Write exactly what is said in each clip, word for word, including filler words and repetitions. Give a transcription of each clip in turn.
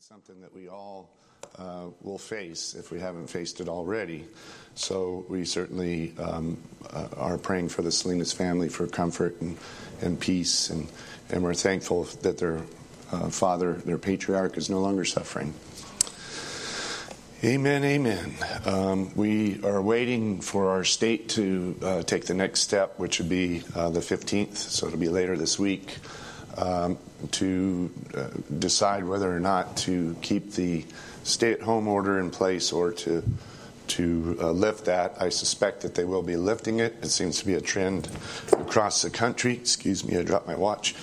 it's something that we all uh, will face if we haven't faced it already. So we certainly um, uh, are praying for the Salinas family for comfort and, and peace, and, and we're thankful that their uh, father, their patriarch, is no longer suffering. Amen, amen. Um, we are waiting for our state to uh, take the next step, which would be uh, the fifteenth, so it'll be later this week, um, to uh, decide whether or not to keep the stay-at-home order in place or to to uh, lift that. I suspect that they will be lifting it. It seems to be a trend across the country. Excuse me, I dropped my watch.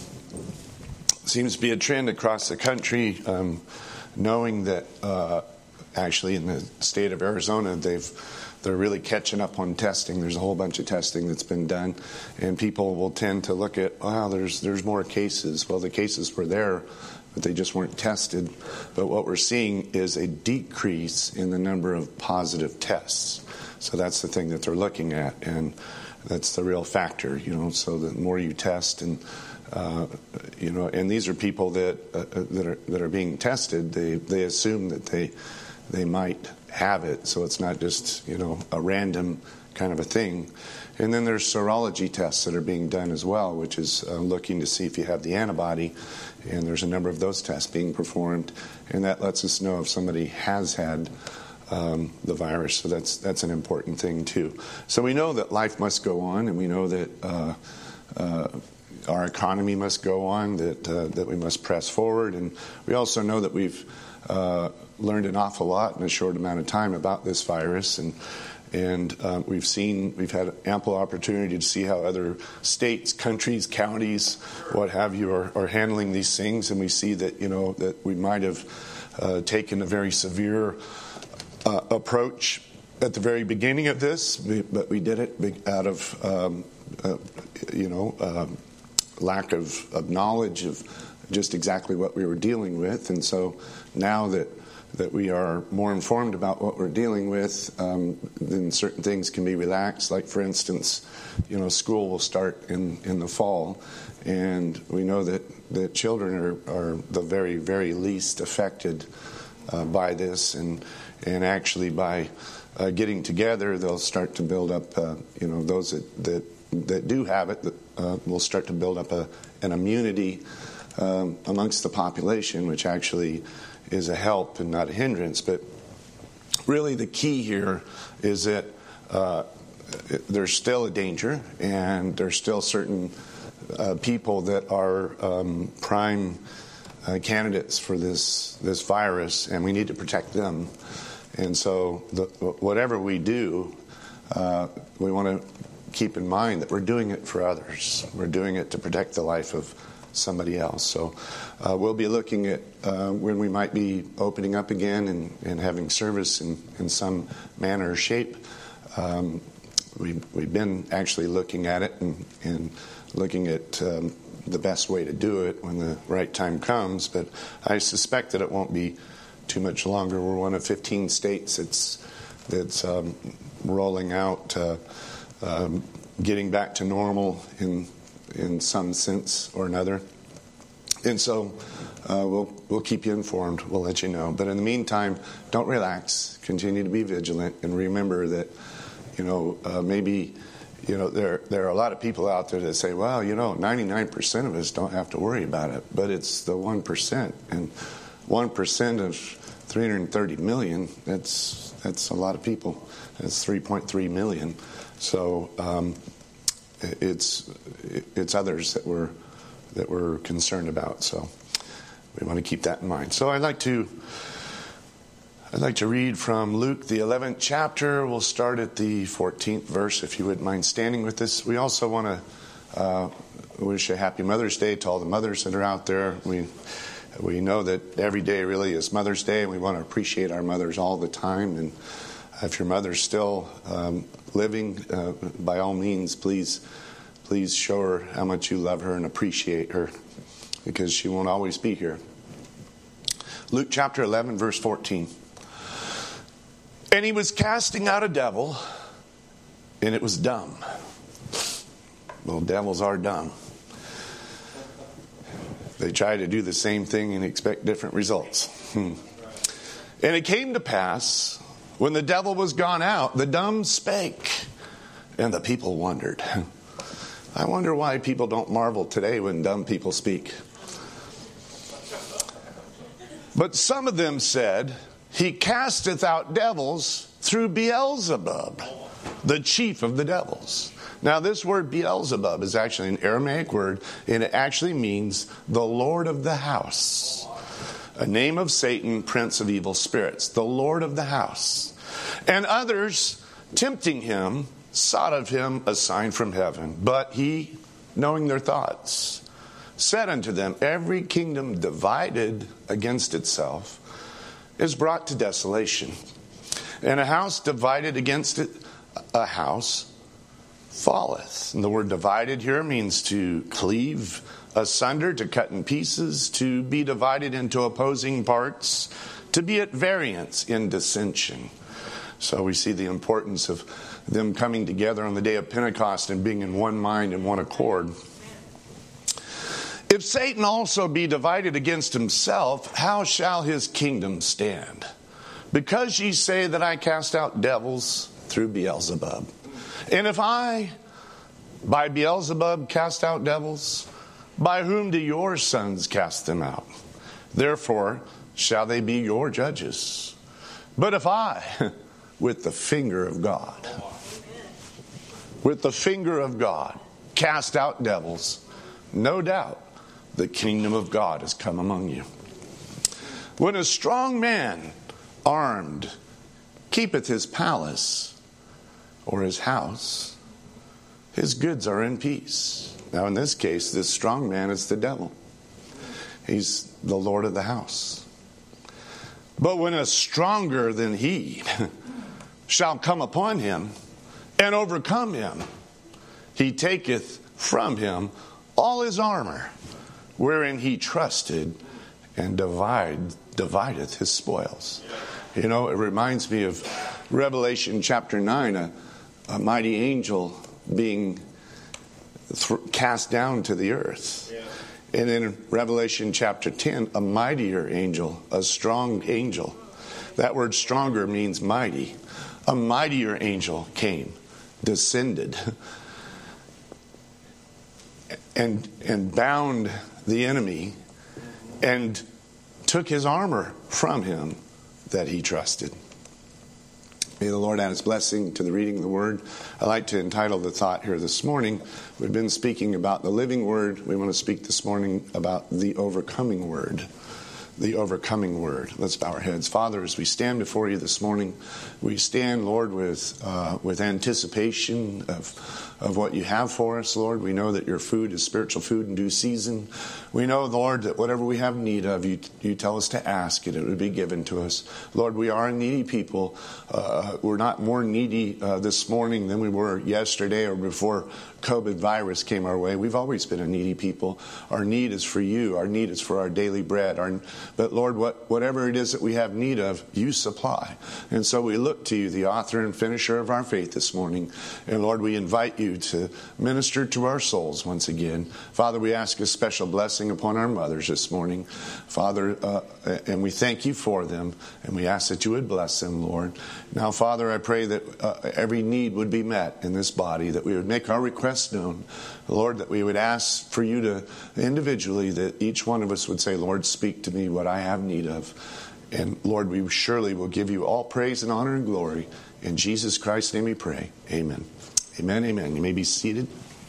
Seems to be a trend across the country, um, knowing that uh, actually in the state of Arizona, they've they're really catching up on testing. There's a whole bunch of testing that's been done, and people will tend to look at, wow, there's there's more cases. Well, the cases were there, but they just weren't tested. But what we're seeing is a decrease in the number of positive tests. So that's the thing that they're looking at, and that's the real factor, you know. So the more you test, and uh, you know, and these are people that uh, that are that are being tested. They they assume that they they might have it, so it's not just, you know, a random kind of a thing. And then there's serology tests that are being done as well, which is uh, looking to see if you have the antibody, and there's a number of those tests being performed, and that lets us know if somebody has had um, the virus. So that's that's an important thing too. So we know that life must go on, and we know that uh, uh, our economy must go on, that uh, that we must press forward, and we also know that we've uh, learned an awful lot in a short amount of time about this virus, and and uh, we've seen, we've had ample opportunity to see how other states, countries, counties, what have you, are, are handling these things, and we see that, you know, that we might have uh, taken a very severe uh, approach at the very beginning of this, but we did it out of, um, uh, you know, um, lack of, of knowledge of just exactly what we were dealing with, and so now that that we are more informed about what we're dealing with, um, then certain things can be relaxed. Like, for instance, you know, school will start in, in the fall, and we know that, that children are, are the very, very least affected uh, by this, and and actually by uh, getting together, they'll start to build up, uh, you know, those that, that, that do have it, that, uh, will start to build up a, an immunity um, amongst the population, which actually is a help and not a hindrance. But really the key here is that uh, there's still a danger, and there's still certain uh, people that are um, prime uh, candidates for this this virus, and we need to protect them. And so the, whatever we do, uh, we want to keep in mind that we're doing it for others. We're doing it to protect the life of somebody else. So uh, we'll be looking at uh, when we might be opening up again and, and having service in, in some manner or shape. Um, we, we've been actually looking at it and, and looking at um, the best way to do it when the right time comes, but I suspect that it won't be too much longer. We're one of fifteen states that's, that's um, rolling out, uh, um, getting back to normal in in some sense or another. And so uh, we'll we'll keep you informed. We'll let you know. But in the meantime, don't relax. Continue to be vigilant, and remember that, you know, uh, maybe, you know, there there are a lot of people out there that say, well, you know, ninety-nine percent of us don't have to worry about it. But it's the one percent. And one percent of three hundred thirty million, that's, that's a lot of people. That's three point three million. So, um, It's it's others that we're that we're concerned about, so we want to keep that in mind. So I'd like to I'd like to read from Luke, the eleventh chapter. We'll start at the fourteenth verse, if you wouldn't mind standing with us. We also want to uh, wish a happy Mother's Day to all the mothers that are out there. We we know that every day really is Mother's Day, and we want to appreciate our mothers all the time. And if your mother's still um, living, uh, by all means, please, please show her how much you love her and appreciate her, because she won't always be here. Luke chapter eleven, verse fourteen. And he was casting out a devil, and it was dumb. Well, devils are dumb. They try to do the same thing and expect different results. Hmm. And it came to pass, when the devil was gone out, the dumb spake, and the people wondered. I wonder why people don't marvel today when dumb people speak. But some of them said, he casteth out devils through Beelzebub, the chief of the devils. Now this word Beelzebub is actually an Aramaic word, and it actually means the Lord of the house. A name of Satan, prince of evil spirits, the Lord of the house. And others, tempting him, sought of him a sign from heaven. But he, knowing their thoughts, said unto them, every kingdom divided against itself is brought to desolation. And a house divided against it, a house falleth. And the word divided here means to cleave asunder, to cut in pieces, to be divided into opposing parts, to be at variance in dissension. So we see the importance of them coming together on the day of Pentecost and being in one mind and one accord. If Satan also be divided against himself, how shall his kingdom stand? Because ye say that I cast out devils through Beelzebub. And if I, by Beelzebub, cast out devils, by whom do your sons cast them out? Therefore shall they be your judges. But if I, with the finger of God, with the finger of God, cast out devils, no doubt the kingdom of God has come among you. When a strong man armed keepeth his palace or his house, his goods are in peace. Now in this case, this strong man is the devil. He's the Lord of the house. But when a stronger than he shall come upon him and overcome him, he taketh from him all his armor, wherein he trusted, and divide, divideth his spoils. You know, it reminds me of Revelation chapter nine, a, a mighty angel being th- cast down to the earth. Yeah. And in Revelation chapter ten, a mightier angel, a strong angel. That word stronger means mighty. A mightier angel came, descended, and and bound the enemy and took his armor from him that he trusted. May the Lord add his blessing to the reading of the word. I'd like to entitle the thought here this morning. We've been speaking about the living word. We want to speak this morning about the overcoming word. The overcoming word. Let's bow our heads. Father, as we stand before you this morning, we stand, Lord, with uh, with anticipation of of what you have for us, Lord. We know that your food is spiritual food in due season. We know, Lord, that whatever we have need of, you you tell us to ask it. It would be given to us. Lord, we are a needy people. Uh, we're not more needy uh, this morning than we were yesterday or before COVID virus came our way. We've always been a needy people. Our need is for you. Our need is for our daily bread. Our, but Lord, what, whatever it is that we have need of, you supply. And so we look to you, the author and finisher of our faith this morning. And Lord, we invite you to minister to our souls once again. Father, we ask a special blessing upon our mothers this morning. Father, uh, and we thank you for them. And we ask that you would bless them, Lord. Now, Father, I pray that uh, every need would be met in this body, that we would make our requests known. Lord, that we would ask for you to individually, that each one of us would say, Lord, speak to me what I have need of. And Lord, we surely will give you all praise and honor and glory. In Jesus Christ's name we pray. Amen. Amen, amen. You may be seated.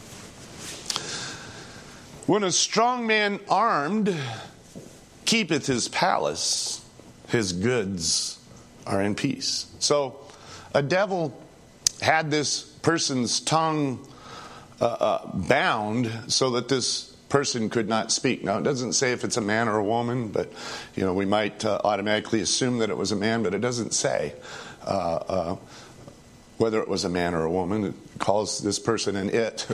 When a strong man armed keepeth his palace, his goods are in peace. So a devil had this person's tongue uh, uh, bound so that this person could not speak. Now, it doesn't say if it's a man or a woman, but, you know, we might uh, automatically assume that it was a man, but it doesn't say uh, uh, whether it was a man or a woman. It calls this person an it.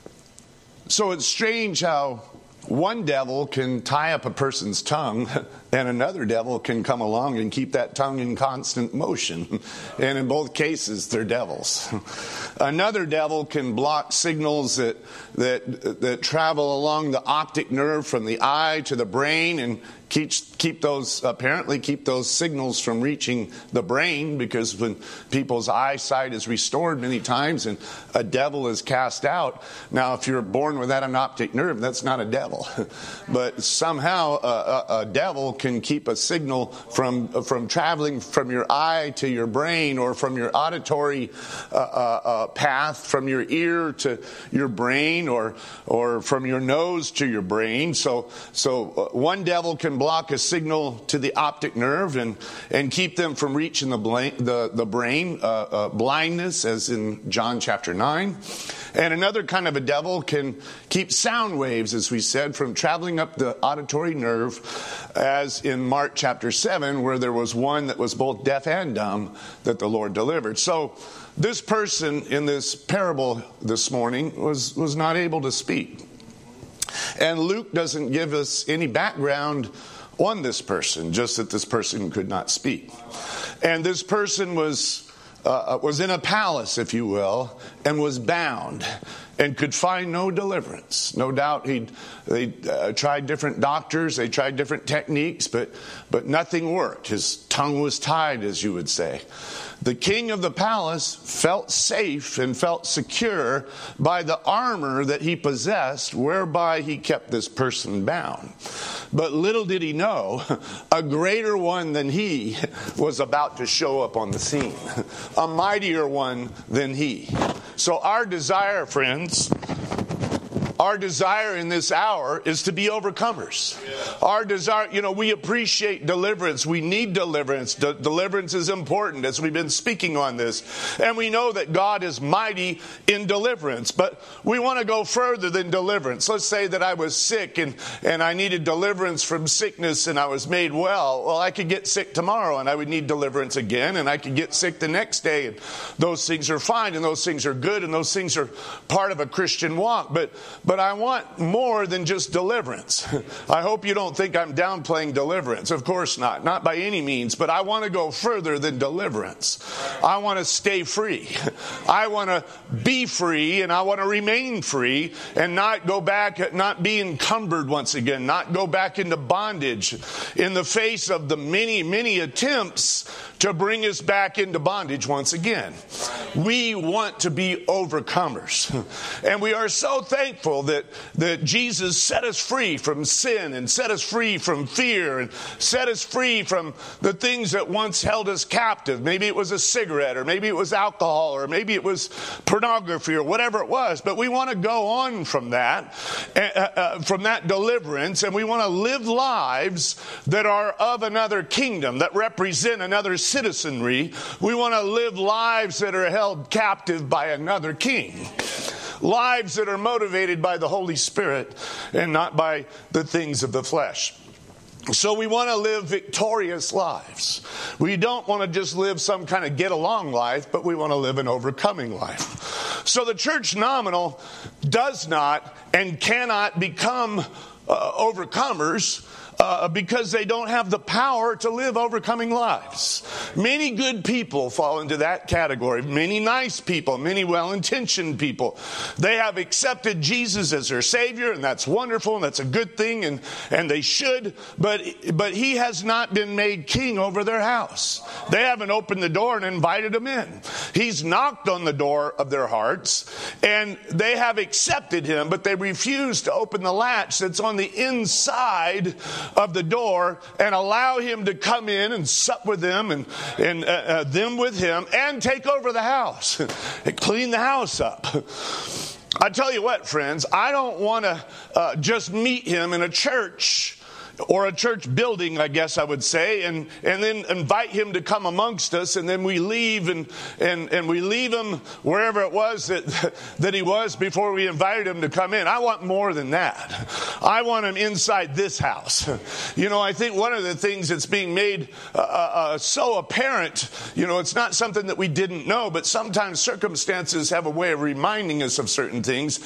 So it's strange how one devil can tie up a person's tongue and another devil can come along and keep that tongue in constant motion. And in both cases, they're devils. Another devil can block signals that that that travel along the optic nerve from the eye to the brain, and keep keep those apparently keep those signals from reaching the brain, because when people's eyesight is restored many times and a devil is cast out. Now, if you're born without an optic nerve, that's not a devil. But somehow a, a, a devil can keep a signal from from traveling from your eye to your brain, or from your auditory uh, uh, uh, path from your ear to your brain, or or from your nose to your brain. So so uh, one devil can block a signal to the optic nerve and and keep them from reaching the bla- the, the brain, uh, uh, blindness, as in John chapter nine. And another kind of a devil can keep sound waves, as we said, from traveling up the auditory nerve, as in Mark chapter seven, where there was one that was both deaf and dumb that the Lord delivered. So this person in this parable this morning was, was not able to speak. And Luke doesn't give us any background on this person, just that this person could not speak. And this person was uh, was in a palace, if you will, and was bound and could find no deliverance. No doubt he'd they uh, tried different doctors, they tried different techniques, but but nothing worked. His tongue was tied, as you would say. The king of the palace felt safe and felt secure by the armor that he possessed, whereby he kept this person bound. But little did he know, a greater one than he was about to show up on the scene. A mightier one than he. So our desire, friends, our desire in this hour is to be overcomers. Yeah. Our desire, you know, we appreciate deliverance. We need deliverance. De- deliverance is important, as we've been speaking on this. And we know that God is mighty in deliverance. But we want to go further than deliverance. Let's say that I was sick and, and I needed deliverance from sickness and I was made well. Well, I could get sick tomorrow and I would need deliverance again. And I could get sick the next day. And those things are fine and those things are good and those things are part of a Christian walk. But, but But I want more than just deliverance. I hope you don't think I'm downplaying deliverance. Of course not. Not by any means. But I want to go further than deliverance. I want to stay free. I want to be free, and I want to remain free and not go back, not be encumbered once again, not go back into bondage in the face of the many, many attempts to bring us back into bondage once again. We want to be overcomers. And we are so thankful that, that Jesus set us free from sin and set us free from fear and set us free from the things that once held us captive. Maybe it was a cigarette, or maybe it was alcohol, or maybe it was pornography, or whatever it was. But we want to go on from that, uh, uh, from that deliverance, and we want to live lives that are of another kingdom, that represent another citizenry. We want to live lives that are held captive by another king. Lives that are motivated by the Holy Spirit and not by the things of the flesh. So we want to live victorious lives. We don't want to just live some kind of get-along life, but we want to live an overcoming life. So the church nominal does not and cannot become uh, overcomers Uh, because they don't have the power to live overcoming lives. Many good people fall into that category. Many nice people, many well-intentioned people. They have accepted Jesus as their Savior, and that's wonderful, and that's a good thing, and, and they should, but, but He has not been made king over their house. They haven't opened the door and invited Him in. He's knocked on the door of their hearts, and they have accepted Him, but they refuse to open the latch that's on the inside of the door and allow Him to come in and sup with them and, and uh, uh, them with Him and take over the house and clean the house up. I tell you what, friends, I don't want to uh, just meet Him in a church or a church building, I guess I would say, and, and then invite Him to come amongst us, and then we leave and, and, and we leave Him wherever it was that, that He was before we invited Him to come in. I want more than that. I want Him inside this house. You know, I think one of the things that's being made uh, uh, so apparent, you know, it's not something that we didn't know, but sometimes circumstances have a way of reminding us of certain things, that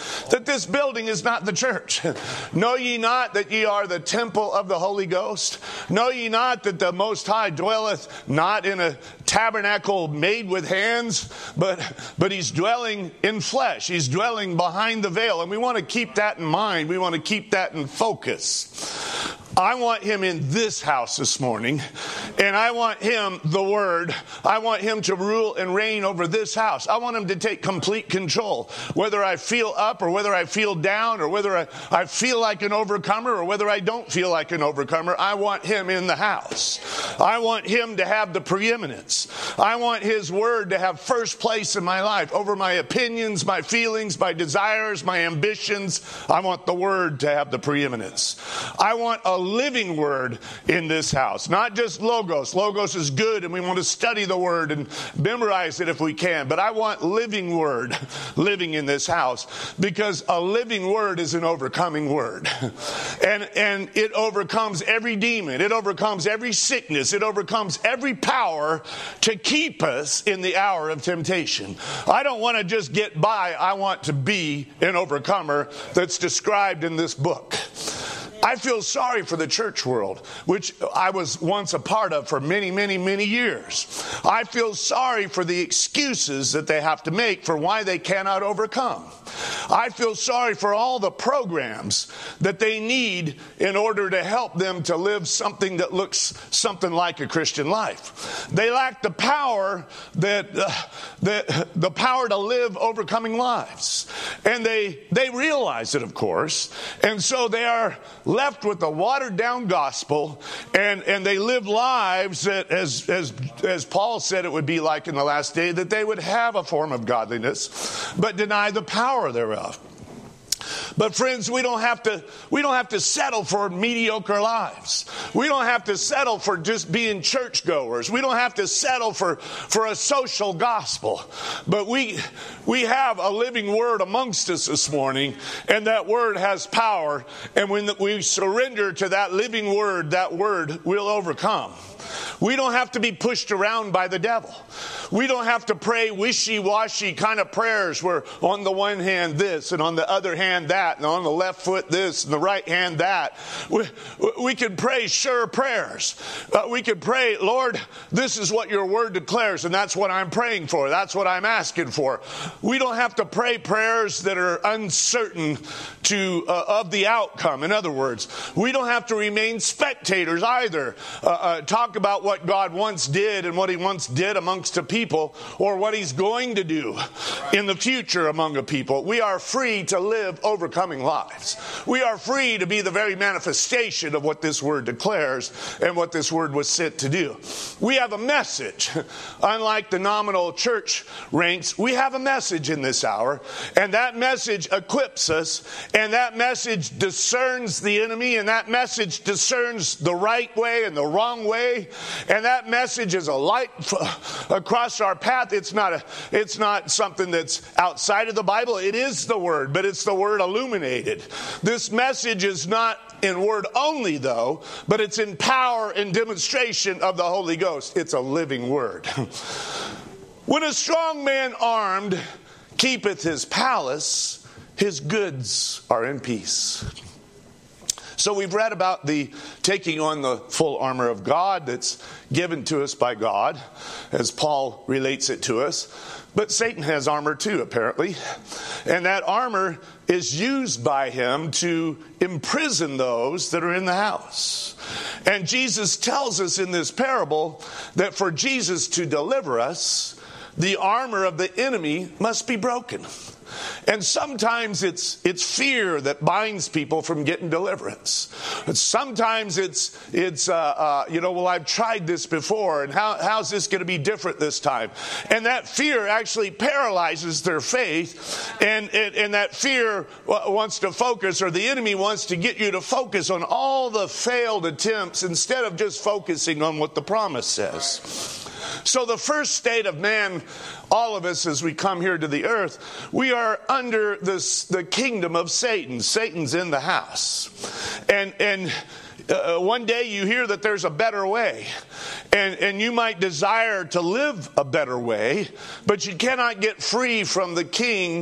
that this building is not the church. Know ye not that ye are the temple of the Holy Ghost? Know ye not that the Most High dwelleth not in a tabernacle made with hands, but but he's dwelling in flesh. He's dwelling behind the veil. And we want to keep that in mind. We want to keep that in focus. I want him in this house this morning, and I want him, the Word, I want him to rule and reign over this house. I want him to take complete control. Whether I feel up or whether I feel down or whether I, I feel like an overcomer or whether I don't feel like an overcomer, I want him in the house. I want him to have the preeminence. I want his Word to have first place in my life over my opinions, my feelings, my desires, my ambitions. I want the Word to have the preeminence. I want a living Word in this house, not just logos. Logos is good and we want to study the Word and memorize it if we can, but I want living Word living in this house, because a living Word is an overcoming Word. And, and it overcomes every demon. It overcomes every sickness. It overcomes every power to keep us in the hour of temptation. I don't want to just get by. I want to be an overcomer that's described in this book. I feel sorry for the church world, which I was once a part of for many, many, many years. I feel sorry for the excuses that they have to make for why they cannot overcome. I feel sorry for all the programs that they need in order to help them to live something that looks something like a Christian life. They lack the power that uh, the, the power to live overcoming lives. And they they realize it, of course. And so they are left with a watered down gospel, and, and they live lives that, as, as, as Paul said it would be like in the last day, that they would have a form of godliness, but deny the power thereof. But friends, we don't have to we don't have to settle for mediocre lives. We don't have to settle for just being churchgoers. We don't have to settle for, for a social gospel. But we we have a living Word amongst us this morning, and that Word has power. And when we surrender to that living Word, that Word will overcome. We don't have to be pushed around by the devil. We don't have to pray wishy-washy kind of prayers where on the one hand this and on the other hand that and on the left foot this and the right hand that. We, we can pray sure prayers. Uh, we can pray, Lord, this is what your Word declares, and that's what I'm praying for. That's what I'm asking for. We don't have to pray prayers that are uncertain to uh, of the outcome. In other words, we don't have to remain spectators either. Uh, uh, talk about what God once did and what he once did amongst a people, or what he's going to do in the future among a people. We are free to live overcoming lives. We are free to be the very manifestation of what this Word declares and what this Word was sent to do. We have a message. Unlike the nominal church ranks, we have a message in this hour, and that message equips us, and that message discerns the enemy, and that message discerns the right way and the wrong way. And that message is a light f- across our path. It's not a, it's not something that's outside of the Bible. It is the Word, but it's the Word illuminated. This message is not in word only, though, but it's in power and demonstration of the Holy Ghost. It's a living Word. When a strong man armed keepeth his palace, his goods are in peace. So we've read about the taking on the full armor of God that's given to us by God, as Paul relates it to us. But Satan has armor too, apparently. And that armor is used by him to imprison those that are in the house. And Jesus tells us in this parable that for Jesus to deliver us, the armor of the enemy must be broken. And sometimes it's it's fear that binds people from getting deliverance. Sometimes it's it's uh, uh, you know, well, I've tried this before, and how how's this going to be different this time? And that fear actually paralyzes their faith, and, and and that fear wants to focus, or the enemy wants to get you to focus on all the failed attempts instead of just focusing on what the promise says. So the first state of man, all of us as we come here to the earth, we are under this, the kingdom of Satan. Satan's in the house. And and uh, one day you hear that there's a better way. And, and you might desire to live a better way, but you cannot get free from the king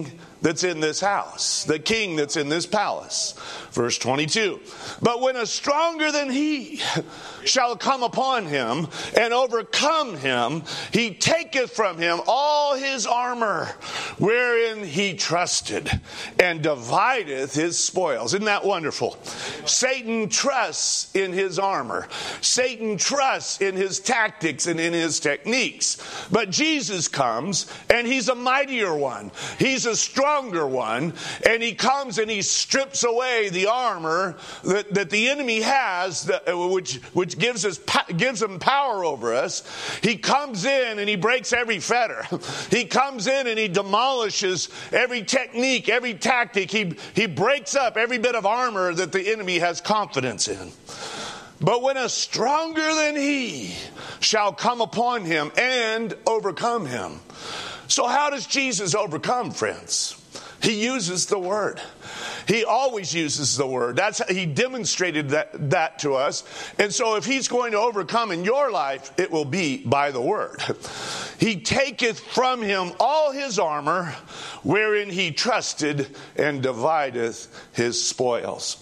that's in this house, the king that's in this palace. Verse twenty-two, but when a stronger than he shall come upon him and overcome him, he taketh from him all his armor wherein he trusted, and divideth his spoils. Isn't that wonderful? Satan trusts in his armor. Satan trusts in his tactics and in his techniques. But Jesus comes, and he's a mightier one. He's a stronger one, and he comes and he strips away the armor that, that the enemy has, that, which which gives us gives him power over us. He comes in and he breaks every fetter. He comes in and he demolishes every technique, every tactic. He he breaks up every bit of armor that the enemy has confidence in. But when a stronger than he shall come upon him and overcome him. So how does Jesus overcome, friends? He uses the word. He always uses the word. That's how he demonstrated that, that to us. And so if he's going to overcome in your life, it will be by the word. He taketh from him all his armor, wherein he trusted, and divideth his spoils.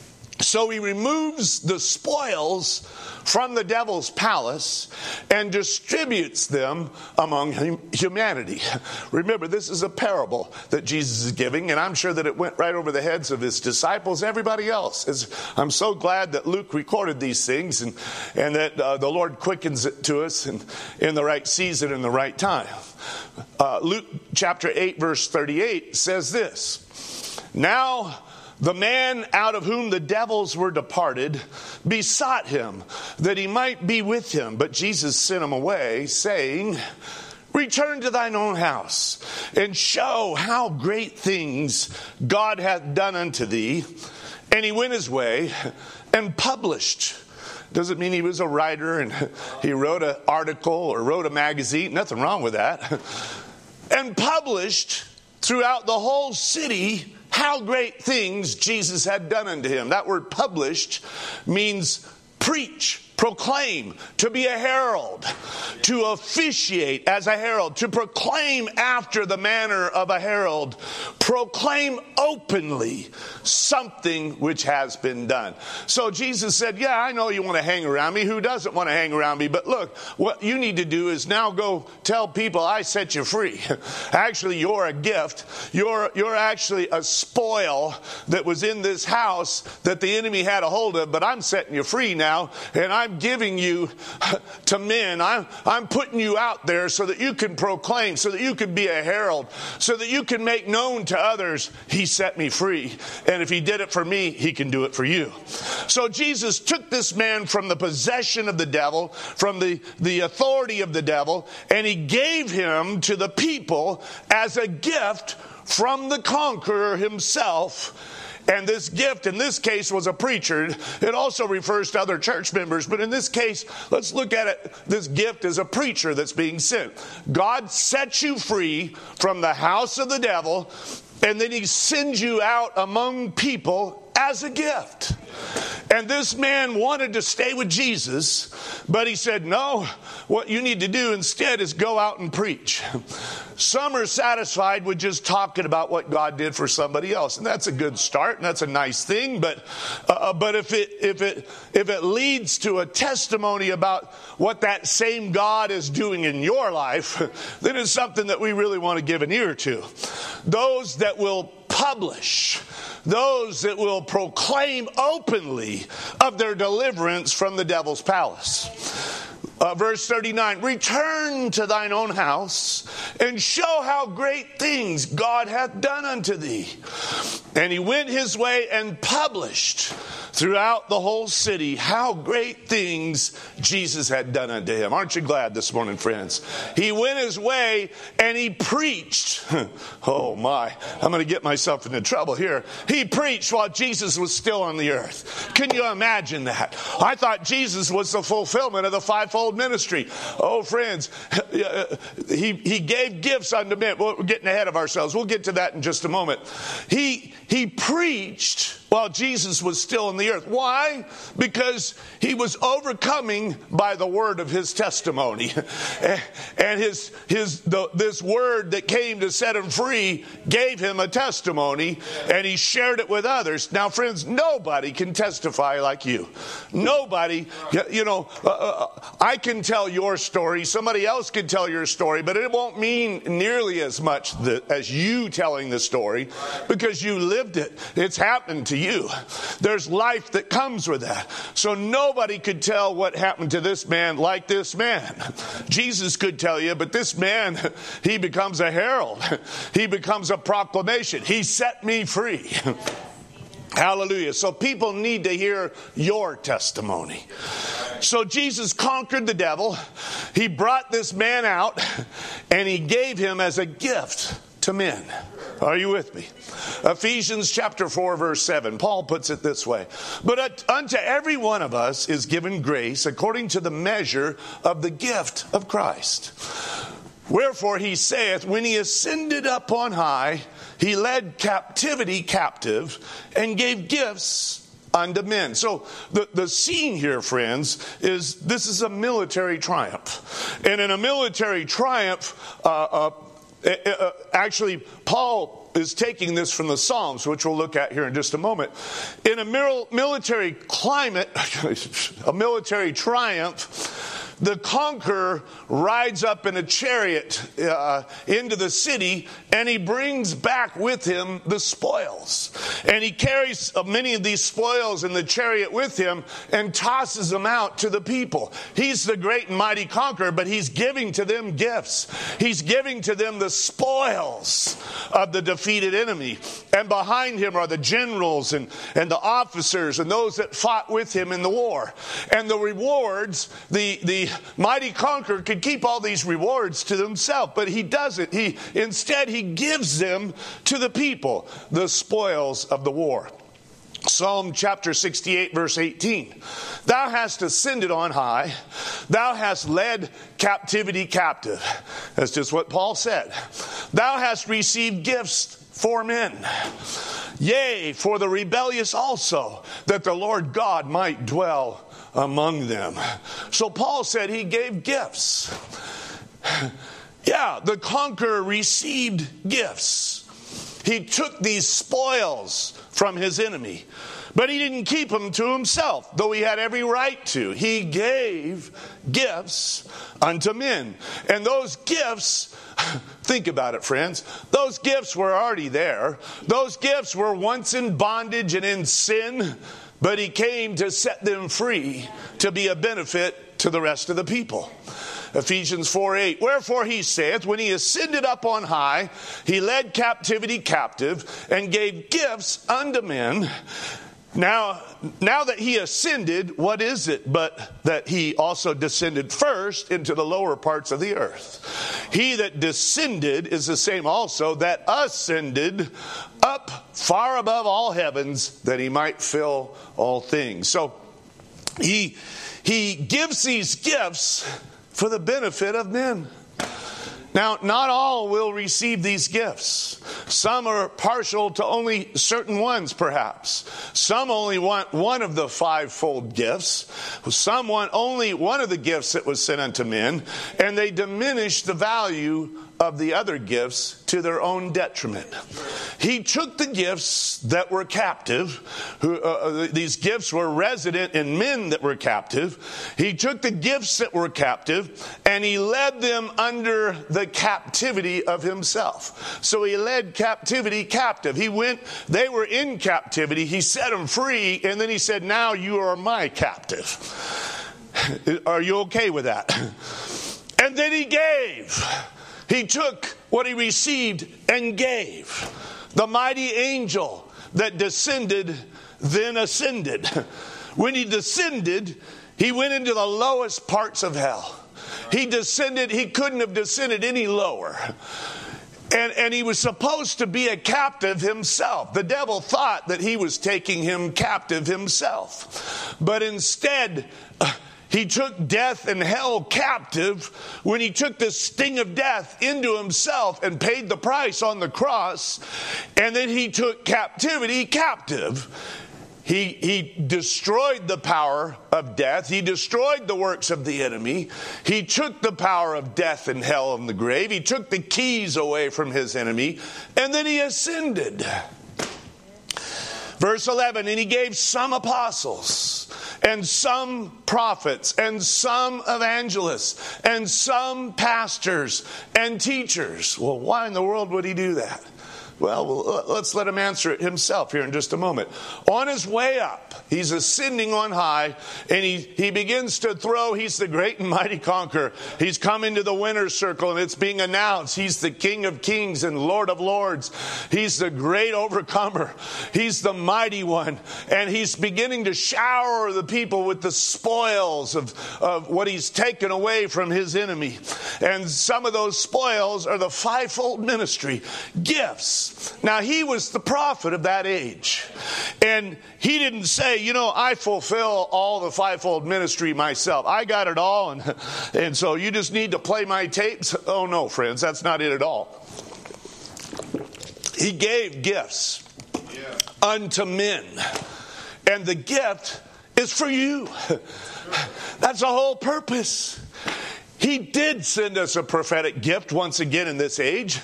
So he removes the spoils from the devil's palace and distributes them among humanity. Remember, this is a parable that Jesus is giving, and I'm sure that it went right over the heads of his disciples, everybody else. It's, I'm so glad that Luke recorded these things, and, and that uh, the Lord quickens it to us in, in the right season and the right time. Uh, Luke chapter eight, verse thirty-eight says this, now the man out of whom the devils were departed besought him that he might be with him. But Jesus sent him away, saying, return to thine own house, and show how great things God hath done unto thee. And he went his way and published. Doesn't mean he was a writer and he wrote an article or wrote a magazine. Nothing wrong with that. And published throughout the whole city how great things Jesus had done unto him. That word published means preach, proclaim, to be a herald, to officiate as a herald, to proclaim after the manner of a herald, proclaim openly something which has been done. So Jesus said, yeah, I know you want to hang around me. Who doesn't want to hang around me? But look, what you need to do is now go tell people I set you free. Actually, you're a gift. You're, you're actually a spoil that was in this house that the enemy had a hold of, but I'm setting you free now, and I'm giving you to men. I'm, I'm putting you out there so that you can proclaim, so that you can be a herald, so that you can make known to others, he set me free. And if he did it for me, he can do it for you. So Jesus took this man from the possession of the devil, from the, the authority of the devil, and he gave him to the people as a gift from the conqueror himself. And this gift in this case was a preacher. It also refers to other church members, but in this case, let's look at it. This gift is a preacher that's being sent. God sets you free from the house of the devil, and then he sends you out among people as a gift. And this man wanted to stay with Jesus, but he said, no, what you need to do instead is go out and preach. Some are satisfied with just talking about what God did for somebody else, and that's a good start, and that's a nice thing. But uh, but if it if it if it leads to a testimony about what that same God is doing in your life, then it's something that we really want to give an ear to. Those that will publish, those that will proclaim openly of their deliverance from the devil's palace. Uh, verse thirty-nine, return to thine own house and show how great things God hath done unto thee. And he went his way and published throughout the whole city how great things Jesus had done unto him. Aren't you glad this morning, friends? He went his way and he preached. Oh my, I'm going to get myself into trouble here. He preached while Jesus was still on the earth. Can you imagine that? I thought Jesus was the fulfillment of the fivefold ministry. Oh, friends, he, he gave gifts unto men. Well, we're getting ahead of ourselves. We'll get to that in just a moment. He, he preached while Jesus was still in the earth. Why? Because he was overcoming by the word of his testimony. And his his the, this word that came to set him free gave him a testimony, and he shared it with others. Now, friends, nobody can testify like you. Nobody, you know, uh, I can tell your story, somebody else can tell your story, but it won't mean nearly as much that, as you telling the story, because you lived it. It's happened to you. You. There's life that comes with that. So nobody could tell what happened to this man like this man. Jesus could tell you, but this man, he becomes a herald. He becomes a proclamation. He set me free. Hallelujah. So people need to hear your testimony. So Jesus conquered the devil. He brought this man out, and he gave him as a gift to men. Are you with me? Ephesians chapter four, verse seven. Paul puts it this way. But unto every one of us is given grace according to the measure of the gift of Christ. Wherefore he saith, when he ascended up on high, he led captivity captive and gave gifts unto men. So the, the scene here, friends, is this is a military triumph. And in a military triumph, uh, uh, uh, actually, Paul is taking this from the Psalms, which we'll look at here in just a moment. In a military climate, a military triumph, the conqueror rides up in a chariot uh, into the city, and he brings back with him the spoils. And he carries many of these spoils in the chariot with him and tosses them out to the people. He's the great and mighty conqueror, but he's giving to them gifts. He's giving to them the spoils of the defeated enemy. And behind him are the generals and, and the officers and those that fought with him in the war. And the rewards, the, the mighty conqueror could keep all these rewards to himself, but he doesn't. He instead he gives them to the people, the spoils of the war. Psalm chapter sixty-eight, verse eighteen. Thou hast ascended on high. Thou hast led captivity captive. That's just what Paul said. Thou hast received gifts for men. Yea, for the rebellious also, that the Lord God might dwell among them. So Paul said he gave gifts. Yeah, the conqueror received gifts. He took these spoils from his enemy, but he didn't keep them to himself, though he had every right to. He gave gifts unto men. And those gifts, think about it, friends, those gifts were already there. Those gifts were once in bondage and in sin, but he came to set them free to be a benefit to the rest of the people. Ephesians four eight. Wherefore he saith, when he ascended up on high, he led captivity captive and gave gifts unto men. Now, now that he ascended, what is it but that he also descended first into the lower parts of the earth? He that descended is the same also that ascended up far above all heavens, that he might fill all things. So he he gives these gifts for the benefit of men. Now, not all will receive these gifts. Some are partial to only certain ones, perhaps. Some only want one of the fivefold gifts. Some want only one of the gifts that was sent unto men, and they diminish the value of the other gifts to their own detriment. He took the gifts that were captive. Who, uh, these gifts were resident in men that were captive. He took the gifts that were captive, and he led them under the captivity of himself. So he led captivity captive. He went, they were in captivity. He set them free, and then he said, now you are my captive. Are you okay with that? And then he gave. He took what he received and gave. The mighty angel that descended then ascended. When he descended, he went into the lowest parts of hell. He descended, he couldn't have descended any lower. And, and he was supposed to be a captive himself. The devil thought that he was taking him captive himself. But instead, He took death and hell captive when he took the sting of death into himself and paid the price on the cross. And then he took captivity captive. He, he destroyed the power of death. He destroyed the works of the enemy. He took the power of death and hell and the grave. He took the keys away from his enemy. And then he ascended. Verse eleven, and he gave some apostles, and some prophets, and some evangelists, and some pastors and teachers. Well, why in the world would he do that? Well, let's let him answer it himself here in just a moment. On his way up, he's ascending on high, and he, he begins to throw. He's the great and mighty conqueror. He's come into the winner's circle, and it's being announced. He's the King of kings and Lord of lords. He's the great overcomer. He's the mighty one. And he's beginning to shower the people with the spoils of, of what he's taken away from his enemy. And some of those spoils are the fivefold ministry gifts. Now, he was the prophet of that age. And he didn't say, you know, I fulfill all the fivefold ministry myself. I got it all, and, and so you just need to play my tapes. Oh, no, friends, that's not it at all. He gave gifts yeah. unto men. And the gift is for you. That's the whole purpose. He did send us a prophetic gift once again in this age.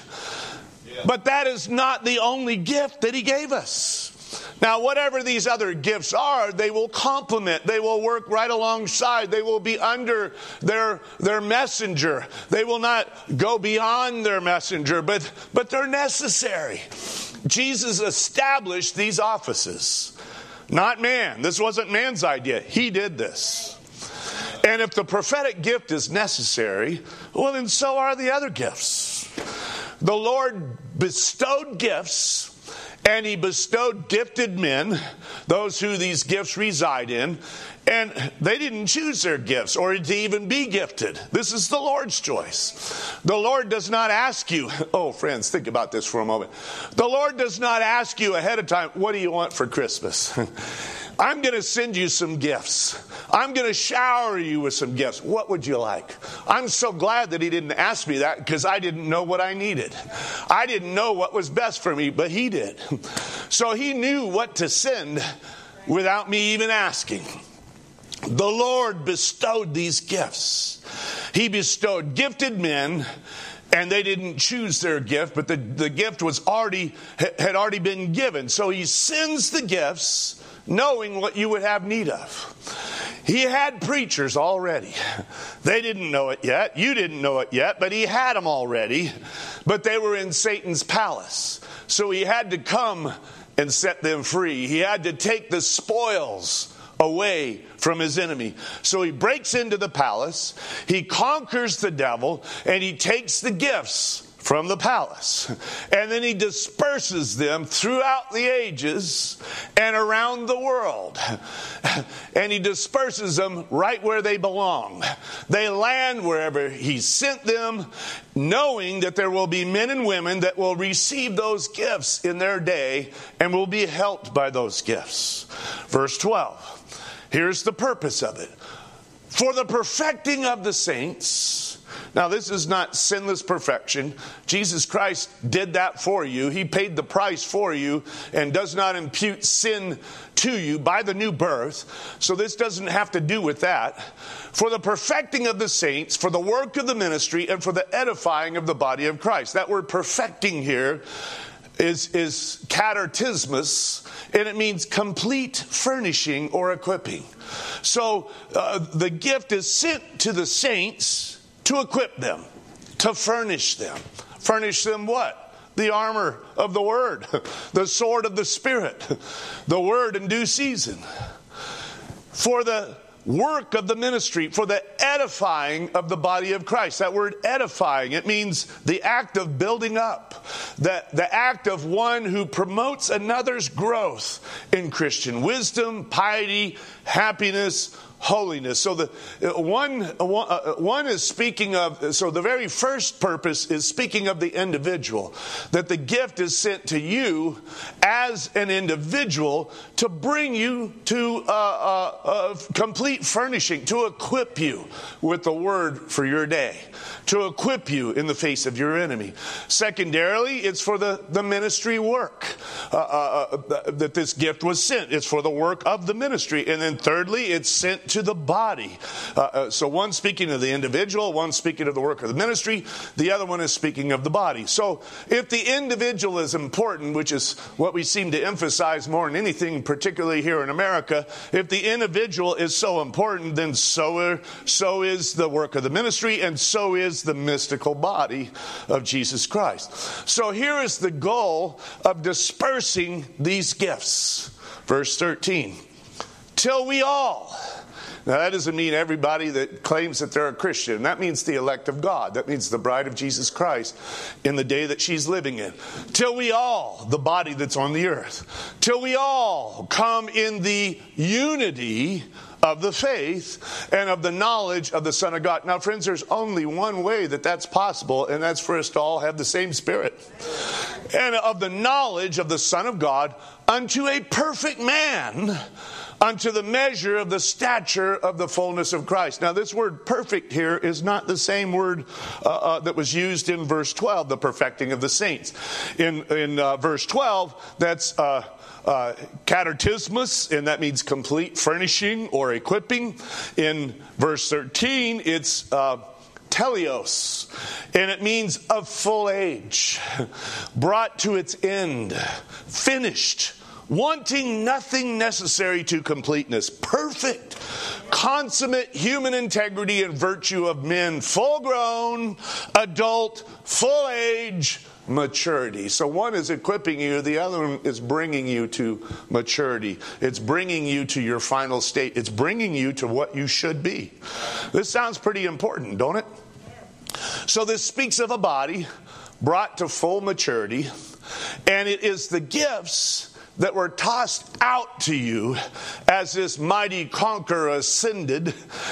But that is not the only gift that he gave us. Now, whatever these other gifts are, they will complement. They will work right alongside. They will be under their, their messenger. They will not go beyond their messenger, but, but they're necessary. Jesus established these offices, not man. This wasn't man's idea. He did this. And if the prophetic gift is necessary, well, then so are the other gifts. The Lord bestowed gifts, and he bestowed gifted men, those who these gifts reside in, and they didn't choose their gifts or to even be gifted. This is the Lord's choice. The Lord does not ask you, oh friends, think about this for a moment. The Lord does not ask you ahead of time, what do you want for Christmas? I'm going to send you some gifts. I'm going to shower you with some gifts. What would you like? I'm so glad that he didn't ask me that, because I didn't know what I needed. I didn't know what was best for me, but he did. So he knew what to send without me even asking. The Lord bestowed these gifts. He bestowed gifted men, and they didn't choose their gift, but the, the gift was already had already been given. So he sends the gifts knowing what you would have need of. He had preachers already. They didn't know it yet. You didn't know it yet, but he had them already. But they were in Satan's palace. So he had to come and set them free. He had to take the spoils away from his enemy. So he breaks into the palace, he conquers the devil, and he takes the gifts from the palace. And then he disperses them throughout the ages and around the world. And he disperses them right where they belong. They land wherever he sent them, knowing that there will be men and women that will receive those gifts in their day and will be helped by those gifts. Verse twelve. Here's the purpose of it. For the perfecting of the saints. Now, this is not sinless perfection. Jesus Christ did that for you. He paid the price for you and does not impute sin to you by the new birth. So this doesn't have to do with that. For the perfecting of the saints, for the work of the ministry, and for the edifying of the body of Christ. That word perfecting here is, is katartismus, and it means complete furnishing or equipping. So uh, the gift is sent to the saints to equip them, to furnish them. Furnish them what? The armor of the Word, the sword of the Spirit, the Word in due season. For the work of the ministry, for the edifying of the body of Christ. That word edifying, it means the act of building up, the, the act of one who promotes another's growth in Christian wisdom, piety, happiness, holiness. So the uh, one, uh, one, uh, one is speaking of, so the very first purpose is speaking of the individual, that the gift is sent to you as an individual to bring you to uh, uh, uh, complete furnishing, to equip you with the word for your day, to equip you in the face of your enemy. Secondarily, it's for the, the ministry work uh, uh, uh, that this gift was sent. It's for the work of the ministry. And then thirdly, it's sent to the body. Uh, uh, so one speaking of the individual, one speaking of the work of the ministry, the other one is speaking of the body. So if the individual is important, which is what we seem to emphasize more than anything, particularly here in America, if the individual is so important, then so, are, so is the work of the ministry, and so is the mystical body of Jesus Christ. So here is the goal of dispersing these gifts. Verse thirteen. Till we all. Now that doesn't mean everybody that claims that they're a Christian. That means the elect of God. That means the bride of Jesus Christ in the day that she's living in. Till we all, the body that's on the earth, till we all come in the unity of the faith and of the knowledge of the Son of God. Now, friends, there's only one way that that's possible, and that's for us to all have the same Spirit. And of the knowledge of the Son of God unto a perfect man, unto the measure of the stature of the fullness of Christ. Now, this word perfect here is not the same word uh, uh, that was used in verse twelve, the perfecting of the saints. In, in uh, verse twelve, that's uh, uh, katartismus, and that means complete furnishing or equipping. In verse thirteen, it's uh, teleos, and it means of full age, brought to its end, finished, wanting nothing necessary to completeness, perfect, consummate human integrity and virtue of men, full grown, adult, full age, maturity. So one is equipping you, the other one is bringing you to maturity. It's bringing you to your final state. It's bringing you to what you should be. This sounds pretty important, don't it? So this speaks of a body brought to full maturity, and it is the gifts that were tossed out to you as this mighty conqueror ascended,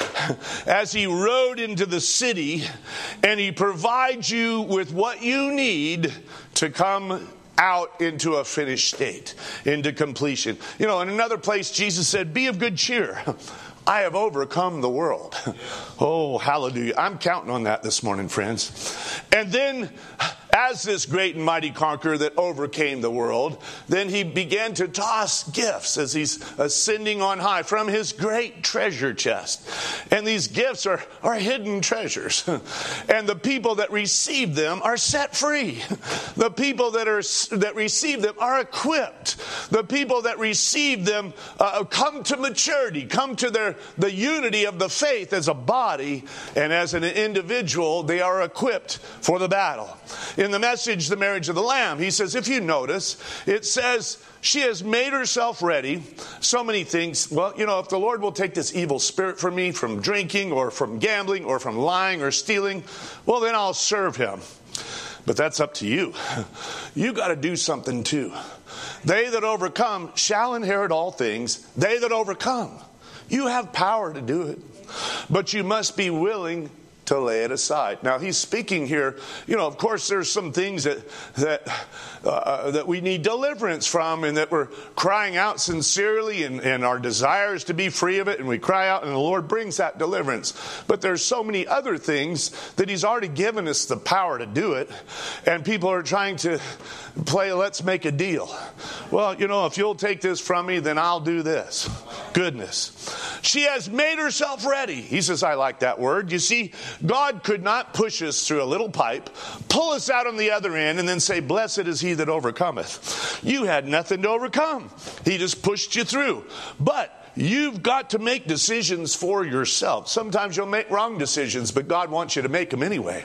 as he rode into the city, and he provides you with what you need to come out into a finished state, into completion. You know, in another place, Jesus said, "Be of good cheer. I have overcome the world." Oh, hallelujah. I'm counting on that this morning, friends. And then, as this great and mighty conqueror that overcame the world, then he began to toss gifts as he's ascending on high from his great treasure chest. And these gifts are, are hidden treasures. And the people that receive them are set free. The people that are that receive them are equipped. The people that receive them uh, come to maturity, come to their the unity of the faith as a body, and as an individual, they are equipped for the battle. In the message, The Marriage of the Lamb, he says, if you notice, it says, she has made herself ready. So many things. Well, you know, if the Lord will take this evil spirit from me, from drinking or from gambling or from lying or stealing, well, then I'll serve him. But that's up to you. You got to do something too. They that overcome shall inherit all things. They that overcome. You have power to do it, but you must be willing to lay it aside. Now, he's speaking here, you know, of course, there's some things that that uh, that we need deliverance from, and that we're crying out sincerely, and, and our desires to be free of it, and we cry out, and the Lord brings that deliverance. But there's so many other things that he's already given us the power to do it, and people are trying to play, let's make a deal. Well, you know, if you'll take this from me, then I'll do this. Goodness. She has made herself ready. He says, I like that word. You see, God could not push us through a little pipe, pull us out on the other end, and then say, blessed is he that overcometh. You had nothing to overcome. He just pushed you through. But you've got to make decisions for yourself. Sometimes you'll make wrong decisions, but God wants you to make them anyway.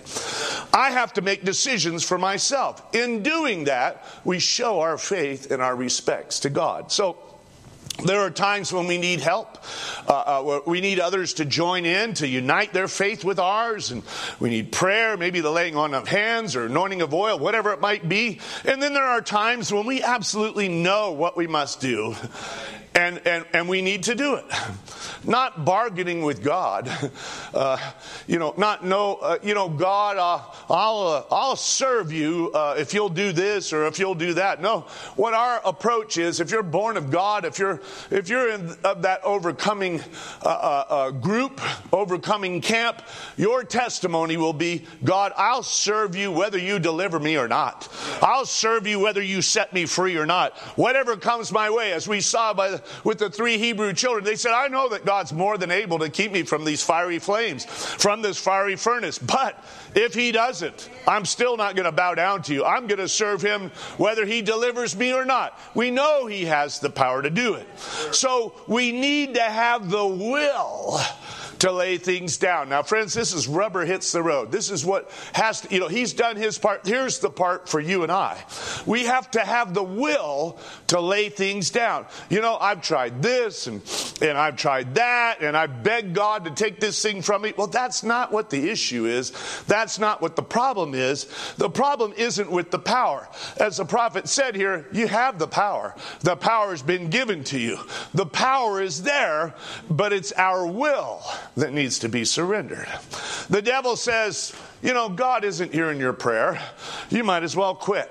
I have to make decisions for myself. In doing that, we show our faith and our respects to God. So there are times when we need help. Uh, uh, we need others to join in, to unite their faith with ours. And we need prayer, maybe the laying on of hands or anointing of oil, whatever it might be. And then there are times when we absolutely know what we must do. And, and, and we need to do it. Not bargaining with God. Uh, you know, not no, uh, you know, God, uh, I'll, uh, I'll serve you uh, if you'll do this or if you'll do that. No, what our approach is, if you're born of God, if you're, if you're in of that overcoming uh, uh, uh, group, overcoming camp, your testimony will be, God, I'll serve you whether you deliver me or not. I'll serve you whether you set me free or not. Whatever comes my way, as we saw by the, with the three Hebrew children, they said, I know that God's more than able to keep me from these fiery flames, from this fiery furnace. But if he doesn't, I'm still not going to bow down to you. I'm going to serve him whether he delivers me or not. We know he has the power to do it. So we need to have the will to lay things down. Now, friends, this is rubber hits the road. This is what has to, you know, he's done his part. Here's the part for you and I. We have to have the will to lay things down. You know, I've tried this and, and I've tried that and I've begged God to take this thing from me. Well, that's not what the issue is. That's not what the problem is. The problem isn't with the power. As the prophet said here, you have the power. The power has been given to you. The power is there, but it's our will that needs to be surrendered. The devil says, you know, God isn't hearing your prayer. You might as well quit.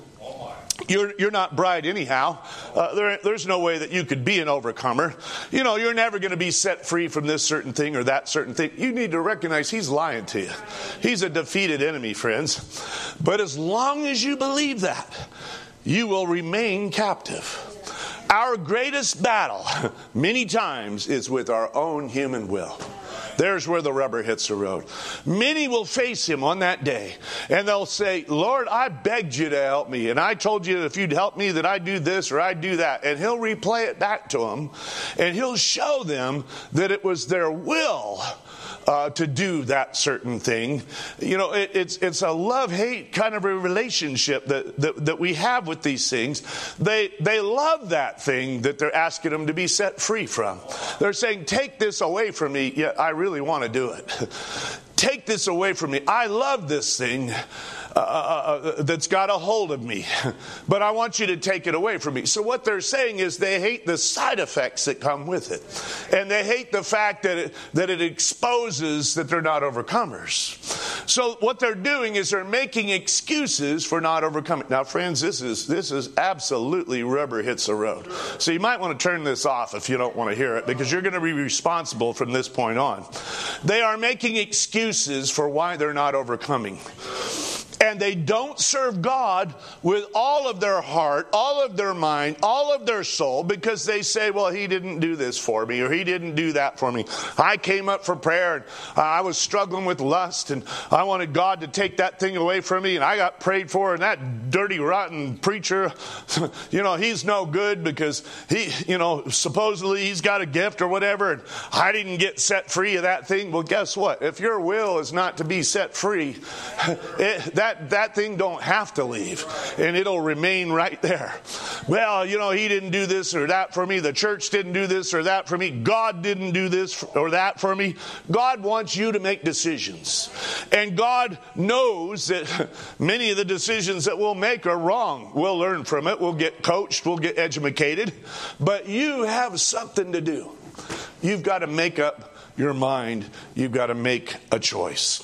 You're, you're not bright anyhow. Uh, there, there's no way that you could be an overcomer. You know, you're never going to be set free from this certain thing or that certain thing. You need to recognize he's lying to you. He's a defeated enemy, friends. But as long as you believe that, you will remain captive. Our greatest battle, many times, is with our own human will. There's where the rubber hits the road. Many will face him on that day, and they'll say, Lord, I begged you to help me, and I told you if you'd help me that I'd do this or I'd do that. And he'll replay it back to them, and he'll show them that it was their will Uh, to do that certain thing. You know, it, it's it's a love-hate kind of a relationship that, that that we have with these things. They they love that thing that they're asking them to be set free from. They're saying, take this away from me, yet I really want to do it. Take this away from me. I love this thing uh, uh, that's got a hold of me, but I want you to take it away from me. So what they're saying is they hate the side effects that come with it. And they hate the fact that it, that it exposes that they're not overcomers. So what they're doing is they're making excuses for not overcoming. Now, friends, this is this is absolutely rubber hits the road. So you might want to turn this off if you don't want to hear it, because you're going to be responsible from this point on. They are making excuses for why they're not overcoming. And they don't serve God with all of their heart, all of their mind, all of their soul, because they say, well, he didn't do this for me, or he didn't do that for me. I came up for prayer, and I was struggling with lust, and I wanted God to take that thing away from me, and I got prayed for, and that dirty, rotten preacher, you know, he's no good because he, you know, supposedly he's got a gift or whatever, and I didn't get set free of that thing. Well, guess what? If your will is not to be set free, it, that That, that thing don't have to leave, and it'll remain right there. Well, you know, he didn't do this or that for me. The church didn't do this or that for me. God didn't do this or that for me. God wants you to make decisions. And God knows that many of the decisions that we'll make are wrong. We'll learn from it. We'll get coached. We'll get educated. But you have something to do. You've got to make up your mind. You've got to make a choice.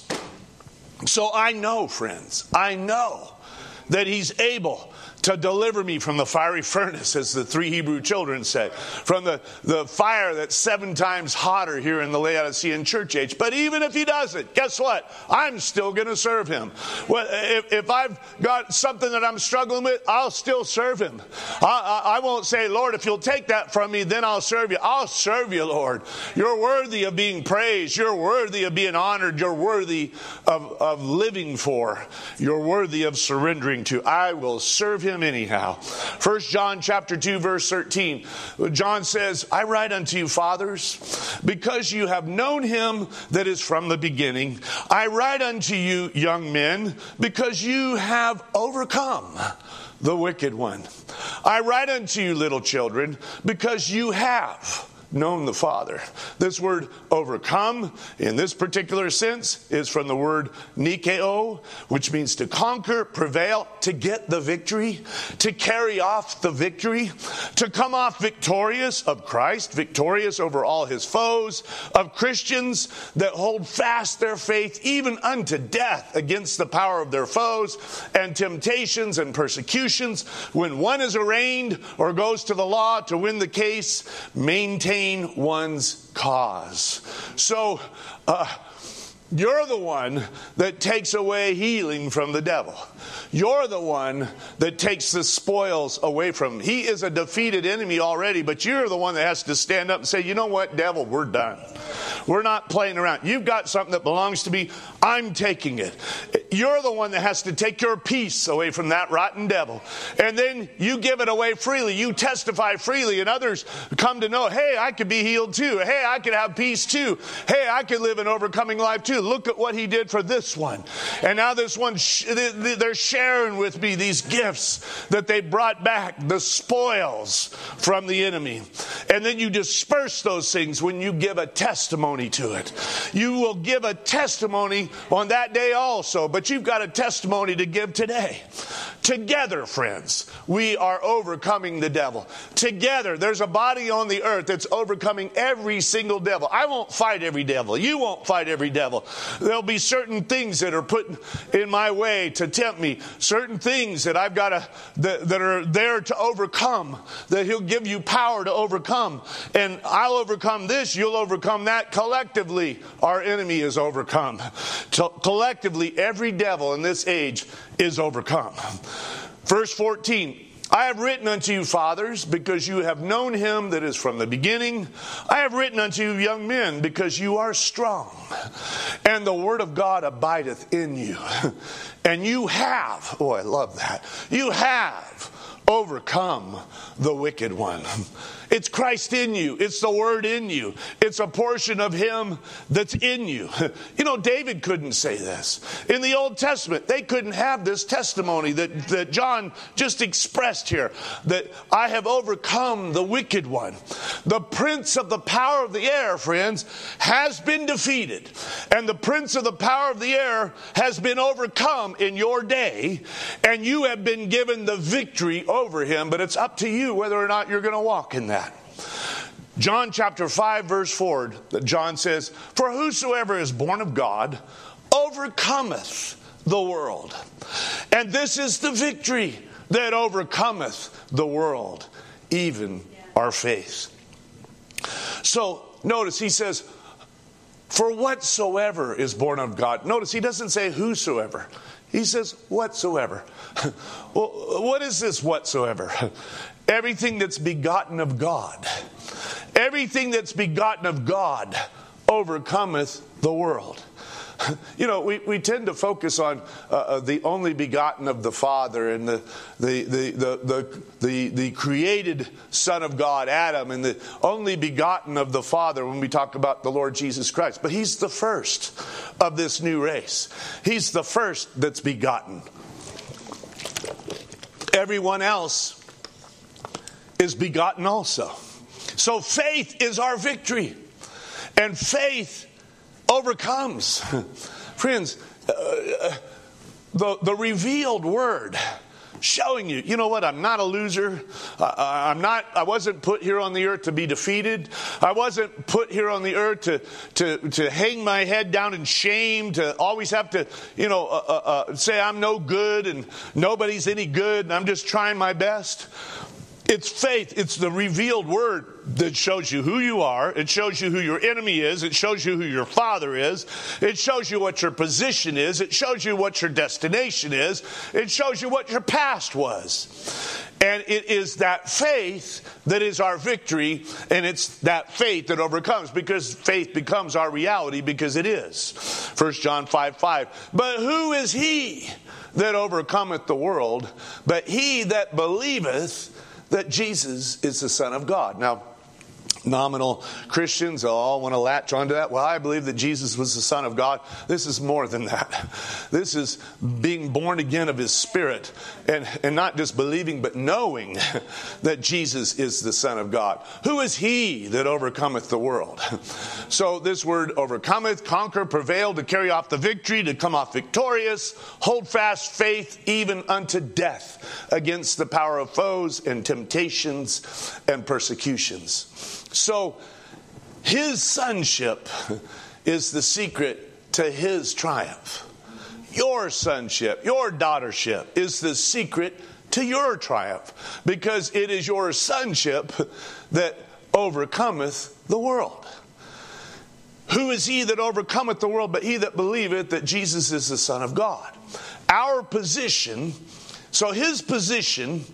So I know, friends, I know that he's able to deliver me from the fiery furnace, as the three Hebrew children said, from the, the fire that's seven times hotter here in the Laodicean church age. But even if he doesn't, guess what? I'm still going to serve him. Well, if, if I've got something that I'm struggling with, I'll still serve him. I, I, I won't say, Lord, if you'll take that from me, then I'll serve you. I'll serve you, Lord. You're worthy of being praised. You're worthy of being honored. You're worthy of, of living for. You're worthy of surrendering to. I will serve him anyhow. First John chapter two verse thirteen. John says, I write unto you, fathers, because you have known him that is from the beginning. I write unto you, young men, because you have overcome the wicked one. I write unto you, little children, because you have known the Father. This word overcome, in this particular sense, is from the word nikeo, which means to conquer, prevail, to get the victory, to carry off the victory, to come off victorious of Christ, victorious over all his foes, of Christians that hold fast their faith even unto death against the power of their foes and temptations and persecutions. When one is arraigned or goes to the law to win the case, maintain one's cause. So, uh, you're the one that takes away healing from the devil. You're the one that takes the spoils away from him. He is a defeated enemy already, but you're the one that has to stand up and say, you know what, devil, we're done. We're not playing around. You've got something that belongs to me. I'm taking it. You're the one that has to take your peace away from that rotten devil. And then you give it away freely. You testify freely, and others come to know, hey, I could be healed too. Hey, I could have peace too. Hey, I could live an overcoming life too. Look at what he did for this one. And now this one, they're sharing with me these gifts that they brought back, the spoils from the enemy. And then you disperse those things when you give a testimony to it. You will give a testimony on that day also, but you've got a testimony to give today. Together, friends, we are overcoming the devil. Together, there's a body on the earth that's overcoming every single devil. I won't fight every devil. You won't fight every devil. There'll be certain things that are put in my way to tempt me. Certain things that I've got to, that, that are there to overcome, that he'll give you power to overcome. And I'll overcome this, you'll overcome that. Collectively, our enemy is overcome. Collectively, every devil in this age is overcome. Verse fourteen, I have written unto you, fathers, because you have known him that is from the beginning. I have written unto you, young men, because you are strong, and the word of God abideth in you. And you have, oh, I love that, you have overcome the wicked one. It's Christ in you. It's the word in you. It's a portion of him that's in you. You know, David couldn't say this. In the Old Testament, they couldn't have this testimony that, that John just expressed here, that I have overcome the wicked one. The prince of the power of the air, friends, has been defeated. And the prince of the power of the air has been overcome in your day. And you have been given the victory over him. But it's up to you whether or not you're going to walk in that. John chapter five verse four, John says, for whosoever is born of God overcometh the world. And this is the victory that overcometh the world, even our faith. So notice he says, for whatsoever is born of God. Notice he doesn't say whosoever. He says whatsoever. Well, what is this whatsoever? Everything that's begotten of God. Everything that's begotten of God overcometh the world. You know, we, we tend to focus on uh, the only begotten of the Father and the the, the the the the the created Son of God, Adam, and the only begotten of the Father when we talk about the Lord Jesus Christ. But he's the first of this new race. He's the first that's begotten. Everyone else is begotten also. So faith is our victory. And faith overcomes. Friends, uh, the, the revealed word showing you, you know what, I'm not a loser. Uh, I'm not, I wasn't put here on the earth to be defeated. I wasn't put here on the earth to, to, to hang my head down in shame, to always have to, you know, uh, uh, uh, say I'm no good and nobody's any good and I'm just trying my best. It's faith. It's the revealed word that shows you who you are. It shows you who your enemy is. It shows you who your father is. It shows you what your position is. It shows you what your destination is. It shows you what your past was. And it is that faith that is our victory, and it's that faith that overcomes, because faith becomes our reality, because it is. First John five five. But who is he that overcometh the world, but he that believeth that Jesus is the Son of God? Now, Nominal Christians, they'll all want to latch onto that. Well, I believe that Jesus was the Son of God. This is more than that. This is being born again of His Spirit, and, and not just believing, but knowing that Jesus is the Son of God. Who is He that overcometh the world? So this word overcometh, conquer, prevail, to carry off the victory, to come off victorious, hold fast faith even unto death against the power of foes and temptations and persecutions. So His sonship is the secret to His triumph. Your sonship, your daughtership is the secret to your triumph, because it is your sonship that overcometh the world. Who is he that overcometh the world but he that believeth that Jesus is the Son of God? Our position, so His position,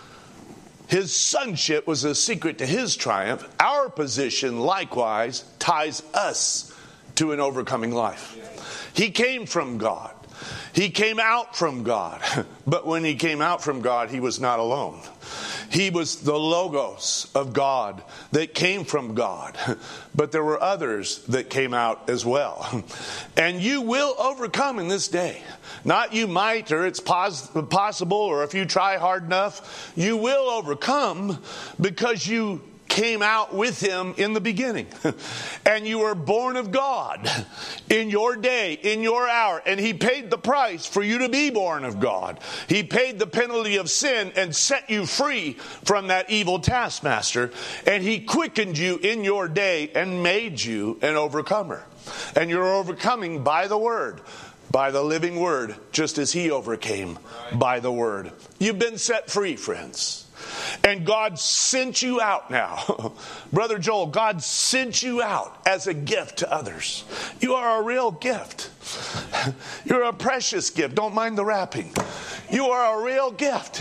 His sonship was a secret to His triumph. Our position likewise ties us to an overcoming life. He came from God. He came out from God. But when He came out from God, He was not alone. He was the Logos of God that came from God. But there were others that came out as well. And you will overcome in this day. Not you might, or it's pos- possible, or if you try hard enough. You will overcome because you came out with Him in the beginning. And you were born of God in your day, in your hour. And He paid the price for you to be born of God. He paid the penalty of sin and set you free from that evil taskmaster. And He quickened you in your day and made you an overcomer. And you're overcoming by the Word, by the living Word, just as He overcame by the Word. You've been set free, friends. And God sent you out now. Brother Joel, God sent you out as a gift to others. You are a real gift. You're a precious gift. Don't mind the wrapping. You are a real gift.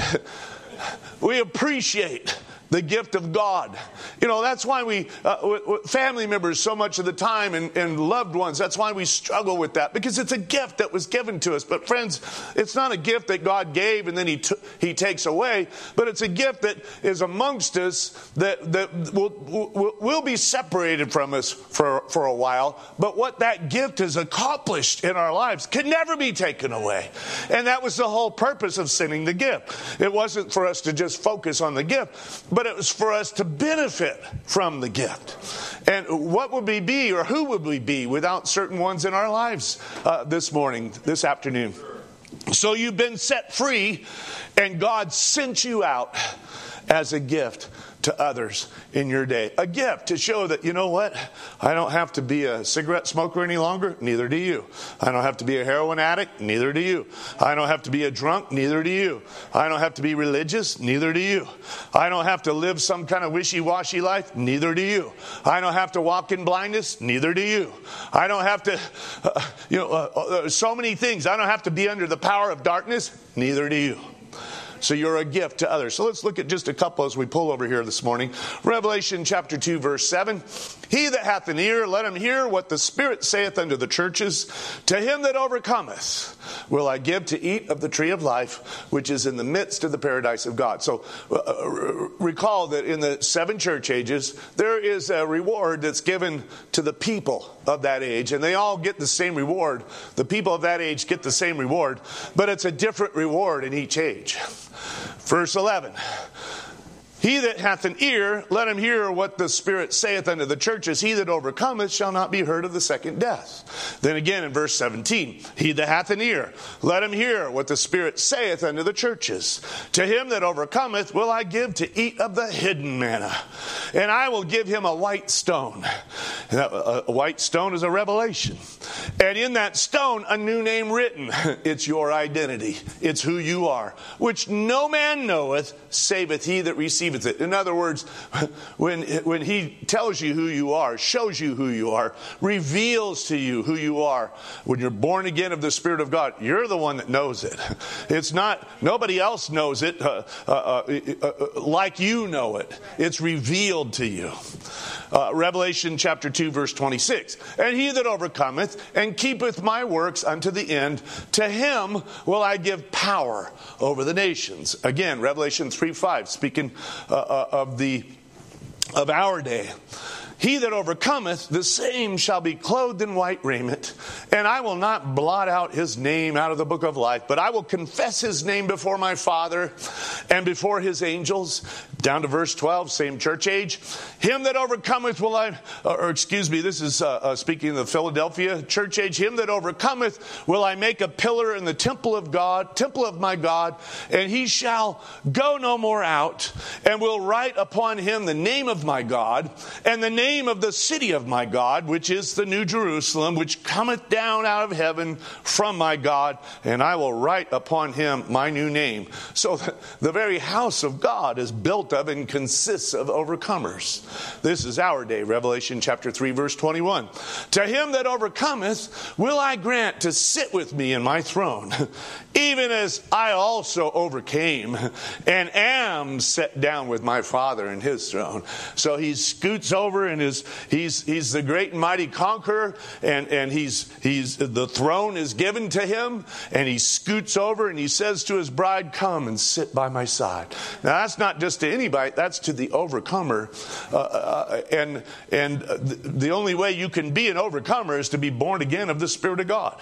We appreciate the gift of God. You know, that's why we, uh, w- w- family members so much of the time, and, and loved ones, that's why we struggle with that, because it's a gift that was given to us. But friends, it's not a gift that God gave and then He t- He takes away, but it's a gift that is amongst us that, that will, will, will be separated from us for, for a while. But what that gift has accomplished in our lives can never be taken away. And that was the whole purpose of sending the gift. It wasn't for us to just focus on the gift, but it was for us to benefit from the gift. And what would we be, or who would we be, without certain ones in our lives uh, this morning, this afternoon? So you've been set free, and God sent you out as a gift to others in your day. A gift to show that, you know what? I don't have to be a cigarette smoker any longer. Neither do you. I don't have to be a heroin addict. Neither do you. I don't have to be a drunk. Neither do you. I don't have to be religious. Neither do you. I don't have to live some kind of wishy-washy life. Neither do you. I don't have to walk in blindness. Neither do you. I don't have to, uh, you know, uh, uh, so many things. I don't have to be under the power of darkness. Neither do you. So you're a gift to others. So let's look at just a couple as we pull over here this morning. Revelation chapter two, verse seven. He that hath an ear, let him hear what the Spirit saith unto the churches. To him that overcometh will I give to eat of the tree of life, which is in the midst of the paradise of God. So uh, recall that in the seven church ages, there is a reward that's given to the people of that age. And they all get the same reward. The people of that age get the same reward. But it's a different reward in each age. Verse eleven. He that hath an ear, let him hear what the Spirit saith unto the churches. He that overcometh shall not be hurt of the second death. Then again in verse seventeen. He that hath an ear, let him hear what the Spirit saith unto the churches. To him that overcometh will I give to eat of the hidden manna. And I will give him a white stone. A white stone is a revelation. And in that stone a new name written. It's your identity. It's who you are. Which no man knoweth, saveth he that receiveth it. In other words, when, when He tells you who you are, shows you who you are, reveals to you who you are, when you're born again of the Spirit of God, you're the one that knows it. It's not, nobody else knows it uh, uh, uh, uh, like you know it. It's revealed to you. Uh, Revelation chapter two, verse twenty-six. And he that overcometh and keepeth my works unto the end, to him will I give power over the nations. Again, Revelation three, five, speaking uh, uh, of the of our day. He that overcometh, the same shall be clothed in white raiment, and I will not blot out his name out of the book of life, but I will confess his name before my Father and before his angels. Down to verse twelve, same church age. Him that overcometh will I, or excuse me, this is uh, uh, speaking of the Philadelphia church age. Him that overcometh will I make a pillar in the temple of God, temple of my God, and he shall go no more out, and will write upon him the name of my God, and the name of the city of my God, which is the New Jerusalem, which cometh down out of heaven from my God, and I will write upon him my new name. So the very house of God is built of and consists of overcomers. This is our day. Revelation chapter three, verse twenty-one. To him that overcometh will I grant to sit with me in my throne, even as I also overcame and am set down with my Father in his throne. So he scoots over and is he's he's the great and mighty conqueror, and and he's he's the throne is given to him, and he scoots over and he says to his bride, come and sit by my side. Now that's not just to anybody, that's to the overcomer, uh, uh, and and the only way you can be an overcomer is to be born again of the Spirit of God.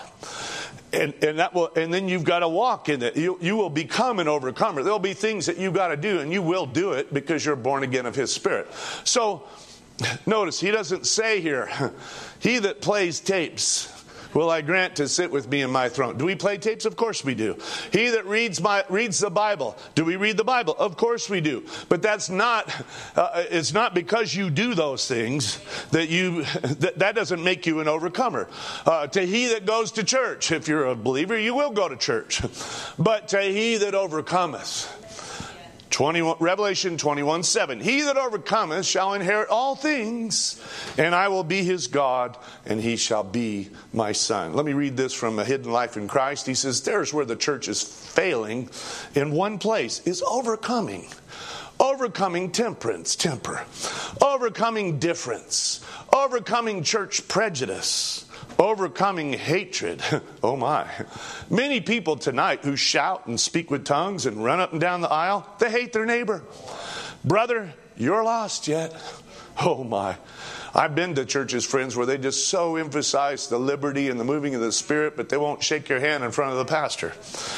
And and that will and then you've got to walk in it. You you will become an overcomer. There'll be things that you've got to do, and you will do it because you're born again of his Spirit. So notice he doesn't say here, he that plays tapes will I grant to sit with me in my throne. Do we play tapes? Of course we do. He that reads my reads the Bible. Do we read the Bible? Of course we do. But that's not, uh, it's not because you do those things that you, that, that doesn't make you an overcomer. Uh, to he that goes to church, if you're a believer, you will go to church. But to he that overcometh, twenty-one, Revelation twenty-one, seven. He that overcometh shall inherit all things, and I will be his God, and he shall be my son. Let me read this from A Hidden Life in Christ. He says, there's where the church is failing in one place, is overcoming. Overcoming temperance, temper. Overcoming difference. Overcoming church prejudice. Overcoming hatred. Oh my. Many people tonight who shout and speak with tongues and run up and down the aisle, they hate their neighbor. Brother, you're lost yet. Oh my. I've been to churches, friends, where they just so emphasize the liberty and the moving of the Spirit, but they won't shake your hand in front of the pastor.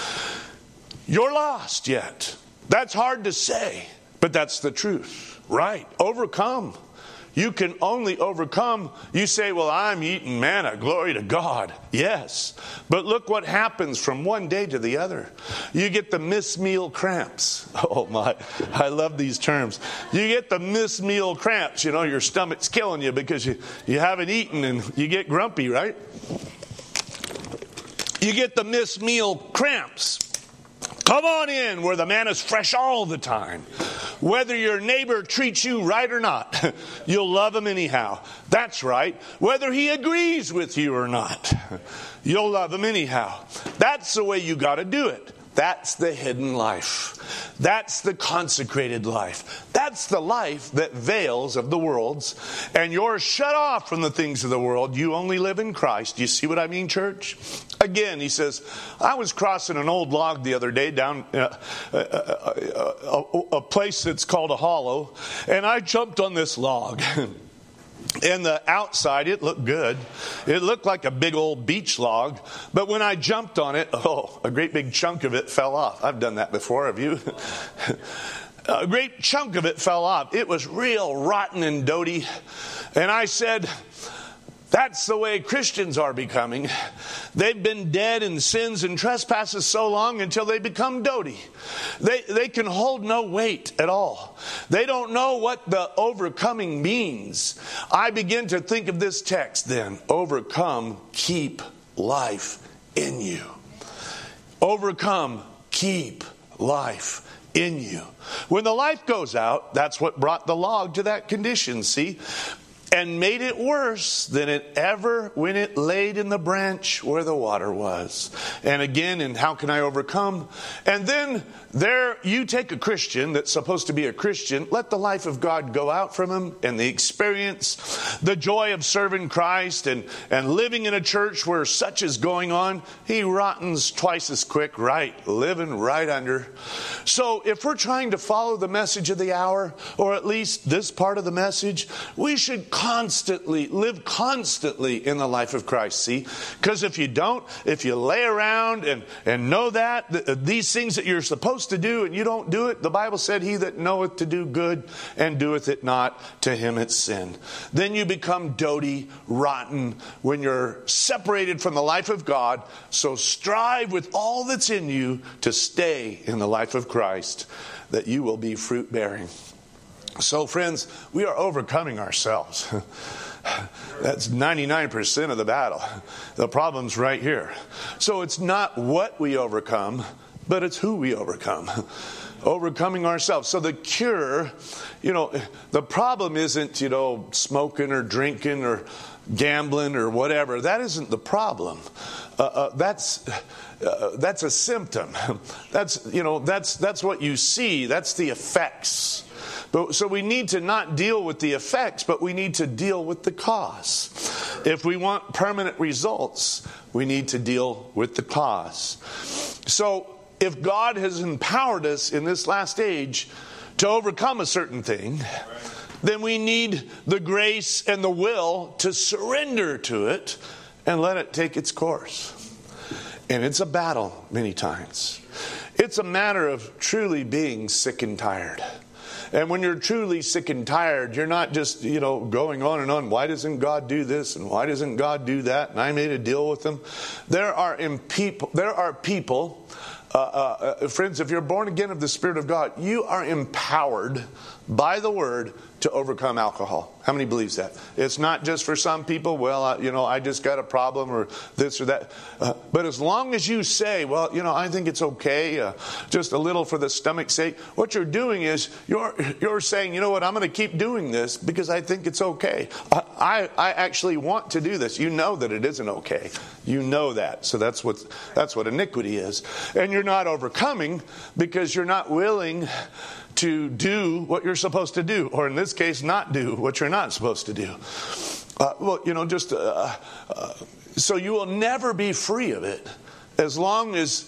You're lost yet. That's hard to say, but that's the truth. Right. Overcome. You can only overcome. You say, well, I'm eating manna. Glory to God. Yes. But look what happens from one day to the other. You get the miss meal cramps. Oh, my. I love these terms. You get the miss meal cramps. You know, your stomach's killing you because you, you haven't eaten and you get grumpy, right? You get the miss meal cramps. Come on in where the manna's fresh all the time. Whether your neighbor treats you right or not, you'll love him anyhow. That's right. Whether he agrees with you or not, you'll love him anyhow. That's the way you got to do it. That's the hidden life. That's the consecrated life. That's the life that veils of the world's. And you're shut off from the things of the world. You only live in Christ. Do you see what I mean, church? Again, he says, I was crossing an old log the other day down uh, a, a, a, a place that's called a hollow. And I jumped on this log. And the outside, it looked good. It looked like a big old beach log. But when I jumped on it, oh, a great big chunk of it fell off. I've done that before, have you? A great chunk of it fell off. It was real rotten and doty. And I said, that's the way Christians are becoming. They've been dead in sins and trespasses so long until they become doty. They, they can hold no weight at all. They don't know what the overcoming means. I begin to think of this text then. Overcome, keep life in you. Overcome, keep life in you. When the life goes out, that's what brought the log to that condition, see? and made it worse than it ever when it laid in the branch where the water was. And again, and how can I overcome? And then there you take a Christian that's supposed to be a Christian, let the life of God go out from him, and the experience, the joy of serving Christ and, and living in a church where such is going on, he rottens twice as quick, right, living right under. So if we're trying to follow the message of the hour, or at least this part of the message, we should constantly, live constantly in the life of Christ, see? Because if you don't, if you lay around and, and know that, th- these things that you're supposed to do and you don't do it, the Bible said, he that knoweth to do good and doeth it not, to him it's sin. Then you become doty, rotten, when you're separated from the life of God. So strive with all that's in you to stay in the life of Christ, that you will be fruit bearing. So friends, we are overcoming ourselves. That's ninety-nine percent of the battle. The problem's right here. So it's not what we overcome, but it's who we overcome. Overcoming ourselves. So the cure, you know, the problem isn't, you know, smoking or drinking or gambling or whatever. That isn't the problem. Uh, uh, that's uh, that's a symptom. That's, you know, that's that's what you see. That's the effects. But, so we need to not deal with the effects, but we need to deal with the cause. If we want permanent results, we need to deal with the cause. So if God has empowered us in this last age to overcome a certain thing, then we need the grace and the will to surrender to it and let it take its course. And it's a battle many times. It's a matter of truly being sick and tired. And when you're truly sick and tired, you're not just, you know, going on and on. Why doesn't God do this? And why doesn't God do that? And I made a deal with them. There are in people, there are people, uh, uh, friends, if you're born again of the Spirit of God, you are empowered by the Word to overcome alcohol. How many believes that? It's not just for some people, well, I, you know, I just got a problem or this or that. Uh, but as long as you say, well, you know, I think it's okay, uh, just a little for the stomach's sake, what you're doing is you're you're saying, you know what, I'm going to keep doing this because I think it's okay. I, I, I actually want to do this. You know that it isn't okay. You know that. So that's what that's what iniquity is. And you're not overcoming because you're not willing to do what you're supposed to do, or in this case, not do what you're not supposed to do. Uh, well, you know, just uh, uh, so you will never be free of it as long as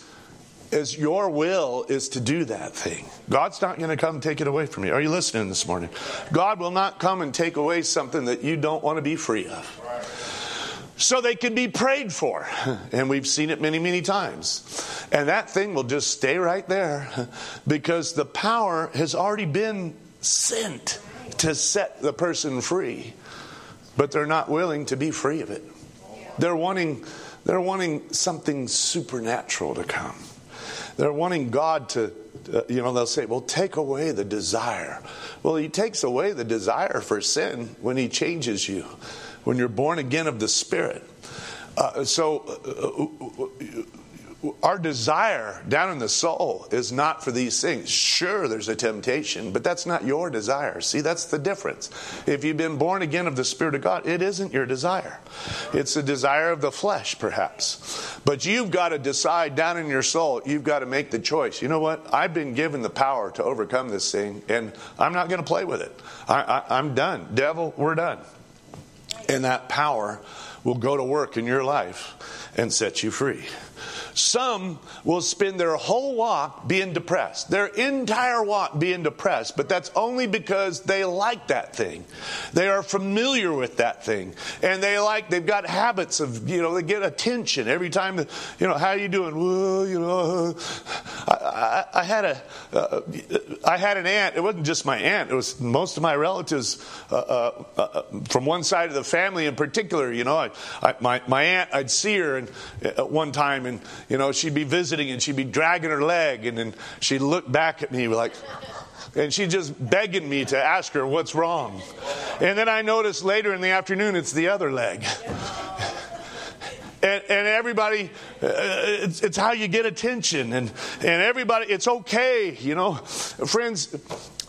as your will is to do that thing. God's not going to come and take it away from you. Are you listening this morning? God will not come and take away something that you don't want to be free of. So they can be prayed for. And we've seen it many, many times. And that thing will just stay right there because the power has already been sent to set the person free. But they're not willing to be free of it. They're wanting, they're wanting something supernatural to come. They're wanting God to, uh, you know, they'll say, well, take away the desire. Well, He takes away the desire for sin when He changes you. When you're born again of the Spirit. Uh, so uh, our desire down in the soul is not for these things. Sure, there's a temptation, but that's not your desire. See, that's the difference. If you've been born again of the Spirit of God, it isn't your desire. It's the desire of the flesh, perhaps. But you've got to decide down in your soul, you've got to make the choice. You know what? I've been given the power to overcome this thing, and I'm not going to play with it. I, I, I'm done. Devil, we're done. And that power will go to work in your life and set you free. Some will spend their whole walk being depressed. Their entire walk being depressed. But that's only because they like that thing. They are familiar with that thing. And they like, they've got habits of, you know, they get attention every time, that, you know, how are you doing? Well, you know, I, I, I had a, uh, I had an aunt. It wasn't just my aunt. It was most of my relatives uh, uh, uh, from one side of the family in particular. You know, I, I, my, my aunt, I'd see her and, at one time and, you know, she'd be visiting and she'd be dragging her leg and then she'd look back at me like, and she's just begging me to ask her what's wrong. And then I noticed later in the afternoon it's the other leg. And, and everybody, uh, it's, it's how you get attention. And, and everybody, it's okay, you know. Friends,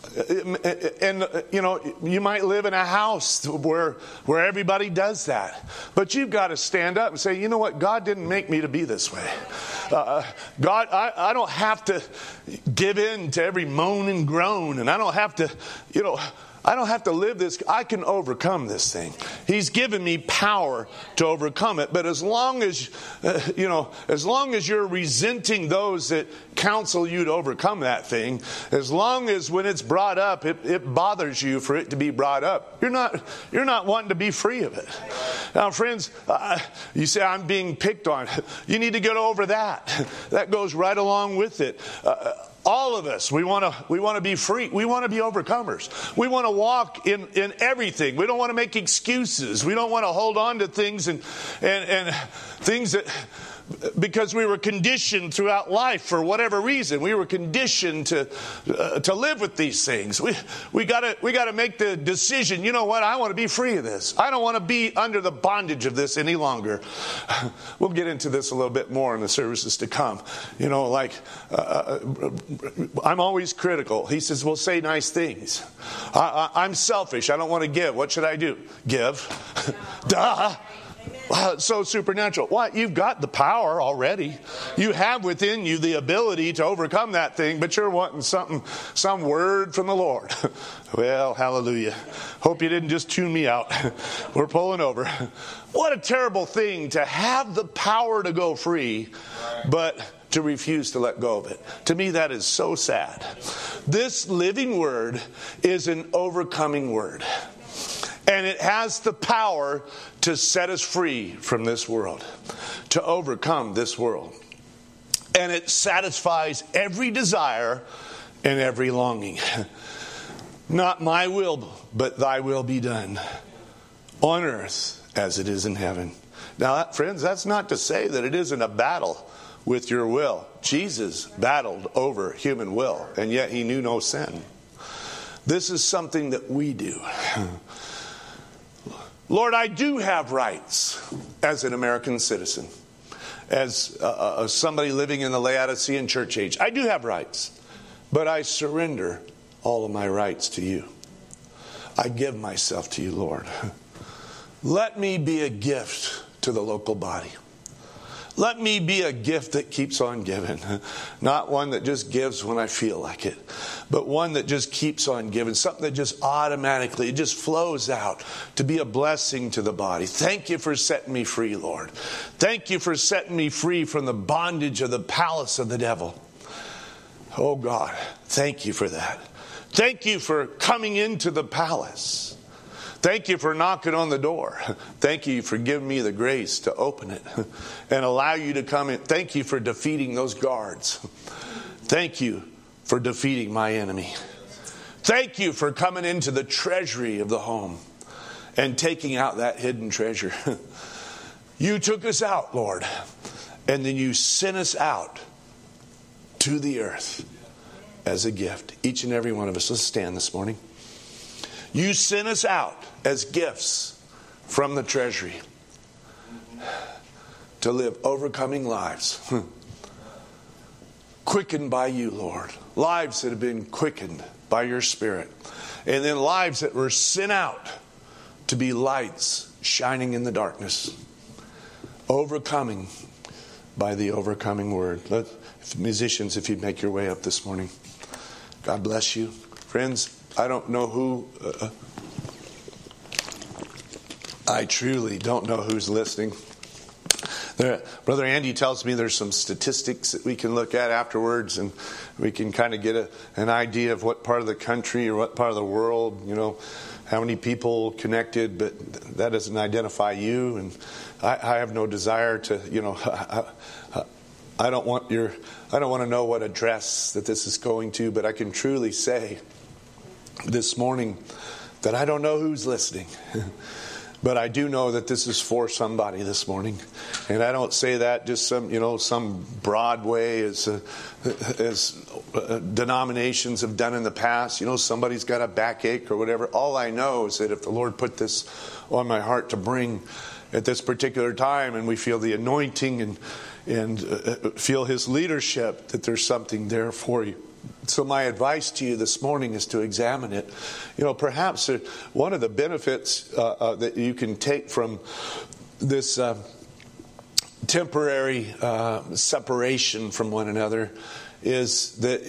And, you know, you might live in a house where where everybody does that. But you've got to stand up and say, you know what? God didn't make me to be this way. Uh, God, I, I don't have to give in to every moan and groan. And I don't have to, you know, I don't have to live this. I can overcome this thing. He's given me power to overcome it. But as long as, uh, you know, as long as you're resenting those that counsel you to overcome that thing, as long as when it's brought up, it, it bothers you for it to be brought up, you're not, you're not wanting to be free of it. Now, friends, uh, you say, I'm being picked on. You need to get over that. That goes right along with it. Uh, All of us, we want to we want to be free. We want to be overcomers. We want to walk in, in everything. We don't want to make excuses. We don't want to hold on to things and and, and things that, because we were conditioned throughout life for whatever reason. We were conditioned to uh, to live with these things. We we got to we got to make the decision. You know what? I want to be free of this. I don't want to be under the bondage of this any longer. We'll get into this a little bit more in the services to come. You know, like uh, I'm always critical. He says, "Well, say nice things." I, I, I'm selfish. I don't want to give. What should I do? Give. Duh. Wow, it's so supernatural. What? You've got the power already. You have within you the ability to overcome that thing, but you're wanting something, some word from the Lord. Well, hallelujah. Hope you didn't just tune me out. We're pulling over. What a terrible thing to have the power to go free, but to refuse to let go of it. To me, that is so sad. This living word is an overcoming word. And it has the power to set us free from this world, to overcome this world. And it satisfies every desire and every longing. Not my will, but thy will be done on earth as it is in heaven. Now, friends, that's not to say that it isn't a battle with your will. Jesus battled over human will, and yet he knew no sin. This is something that we do. Lord, I do have rights as an American citizen, as uh, uh, somebody living in the Laodicean church age. I do have rights, but I surrender all of my rights to you. I give myself to you, Lord. Let me be a gift to the local body. Let me be a gift that keeps on giving. Not one that just gives when I feel like it, but one that just keeps on giving. Something that just automatically, it just flows out to be a blessing to the body. Thank you for setting me free, Lord. Thank you for setting me free from the bondage of the palace of the devil. Oh God, thank you for that. Thank you for coming into the palace. Thank you for knocking on the door. Thank you for giving me the grace to open it and allow you to come in. Thank you for defeating those guards. Thank you for defeating my enemy. Thank you for coming into the treasury of the home and taking out that hidden treasure. You took us out, Lord, and then you sent us out to the earth as a gift. Each and every one of us. Let's stand this morning. You sent us out as gifts from the treasury to live overcoming lives. Quickened by you, Lord. Lives that have been quickened by your Spirit. And then lives that were sent out to be lights shining in the darkness. Overcoming by the overcoming word. Let, musicians, if you'd make your way up this morning. God bless you. Friends, I don't know who, uh, I truly don't know who's listening. There, Brother Andy tells me there's some statistics that we can look at afterwards, and we can kind of get a, an idea of what part of the country or what part of the world, you know, how many people connected, but that doesn't identify you. And I, I have no desire to, you know, I, I, I don't want your, I don't want to know what address that this is going to, but I can truly say this morning that I don't know who's listening. But I do know that this is for somebody this morning. And I don't say that just some, you know, some broad way as, uh, as uh, denominations have done in the past. You know, somebody's got a backache or whatever. All I know is that if the Lord put this on my heart to bring at this particular time, and we feel the anointing and, and uh, feel His leadership, that there's something there for you. So my advice to you this morning is to examine it. You know, perhaps one of the benefits uh, uh, that you can take from this uh, temporary uh, separation from one another is that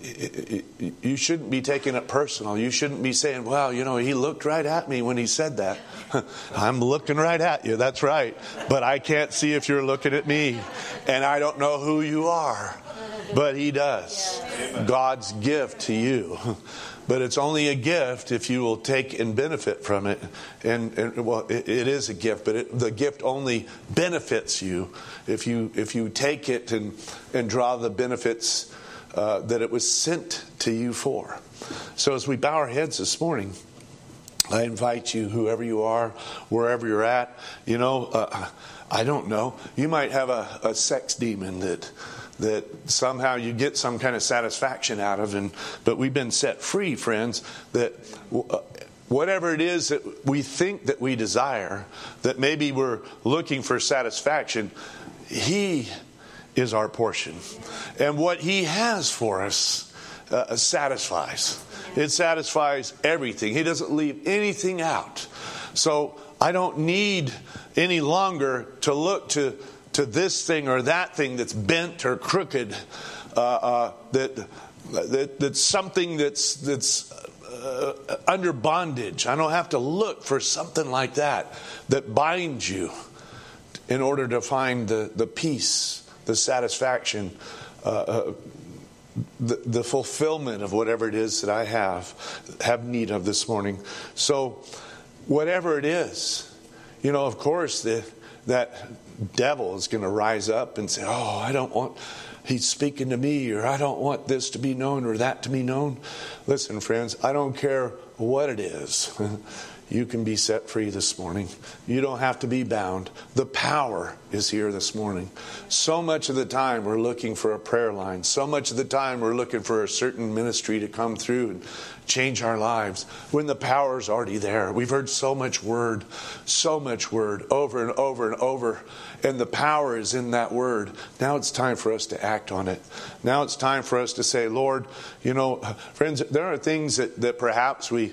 you shouldn't be taking it personal. You shouldn't be saying, well, you know, he looked right at me when he said that. I'm looking right at you, that's right. But I can't see if you're looking at me. And I don't know who you are. But he does. God's gift to you. But it's only a gift if you will take and benefit from it. And, and well, it, it is a gift, but it, the gift only benefits you if you if you take it and and draw the benefits uh, that it was sent to you for. So as we bow our heads this morning, I invite you, whoever you are, wherever you're at, you know, uh, I don't know. You might have a, a sex demon that. that somehow you get some kind of satisfaction out of, and but we've been set free, friends, that whatever it is that we think that we desire, that maybe we're looking for satisfaction, He is our portion. And what He has for us uh, satisfies. It satisfies everything. He doesn't leave anything out. So I don't need any longer to look to to this thing or that thing that's bent or crooked, uh, uh, that, that that's something that's that's uh, under bondage. I don't have to look for something like that that binds you in order to find the, the peace, the satisfaction, uh, uh, the, the fulfillment of whatever it is that I have have need of this morning. So whatever it is, you know, of course, the, that devil is going to rise up and say, oh, I don't want, he's speaking to me, or I don't want this to be known or that to be known. Listen, friends, I don't care what it is. You can be set free this morning. You don't have to be bound. The power is here this morning. So much of the time we're looking for a prayer line. So much of the time we're looking for a certain ministry to come through and change our lives when the power is already there. We've heard so much word, so much word over and over and over. And the power is in that word. Now it's time for us to act on it. Now it's time for us to say, Lord, you know, friends, there are things that, that perhaps we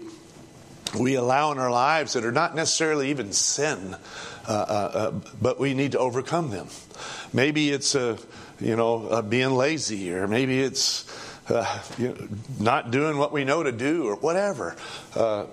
we allow in our lives that are not necessarily even sin, uh, uh, uh, but we need to overcome them. Maybe it's uh, you know uh, being lazy, or maybe it's uh, you know, not doing what we know to do, or whatever. Uh,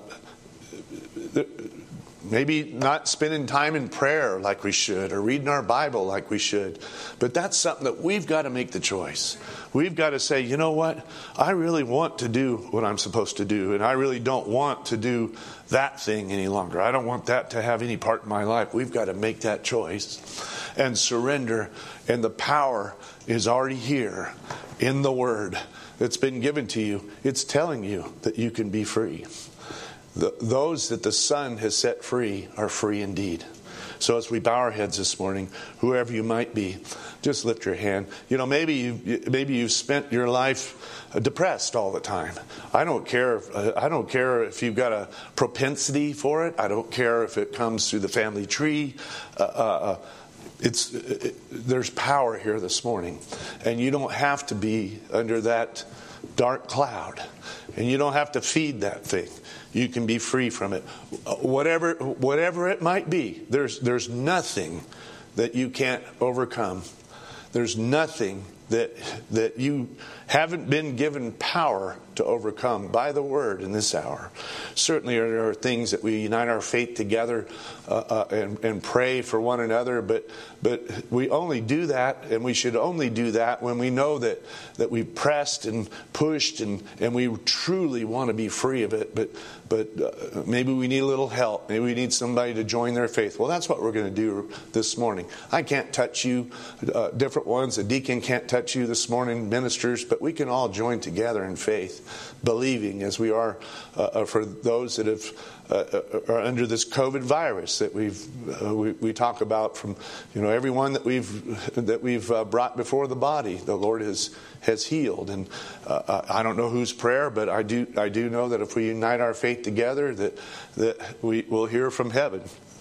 maybe not spending time in prayer like we should, or reading our Bible like we should. But that's something that we've got to make the choice. We've got to say, you know what? I really want to do what I'm supposed to do, and I really don't want to do that thing any longer. I don't want that to have any part in my life. We've got to make that choice and surrender, and the power is already here in the Word that's been given to you. It's telling you that you can be free. The, those that the Son has set free are free indeed. So as we bow our heads this morning, whoever you might be, just lift your hand. You know, maybe you maybe you've spent your life depressed all the time. I don't care. If, uh, I don't care if you've got a propensity for it. I don't care if it comes through the family tree. Uh, uh, it's it, there's power here this morning, and you don't have to be under that dark cloud, and you don't have to feed that thing. You can be free from it. Whatever whatever it might be, there's there's nothing that you can't overcome. There's nothing that that you haven't been given power to overcome by the Word in this hour. Certainly there are things that we unite our faith together uh, uh, and, and pray for one another, but but we only do that, and we should only do that when we know that, that we've pressed and pushed and, and we truly want to be free of it. But but uh, maybe we need a little help. Maybe we need somebody to join their faith. Well, that's what we're going to do this morning. I can't touch you, uh, different ones. The deacon can't touch you this morning, ministers, but we can all join together in faith, believing as we are uh, for those that have uh, are under this COVID virus that we've uh, we, we talk about, from you know everyone that we've that we've uh, brought before the body. The Lord has has healed, and uh, I don't know whose prayer, but I do I do know that if we unite our faith together, that that we will hear from heaven.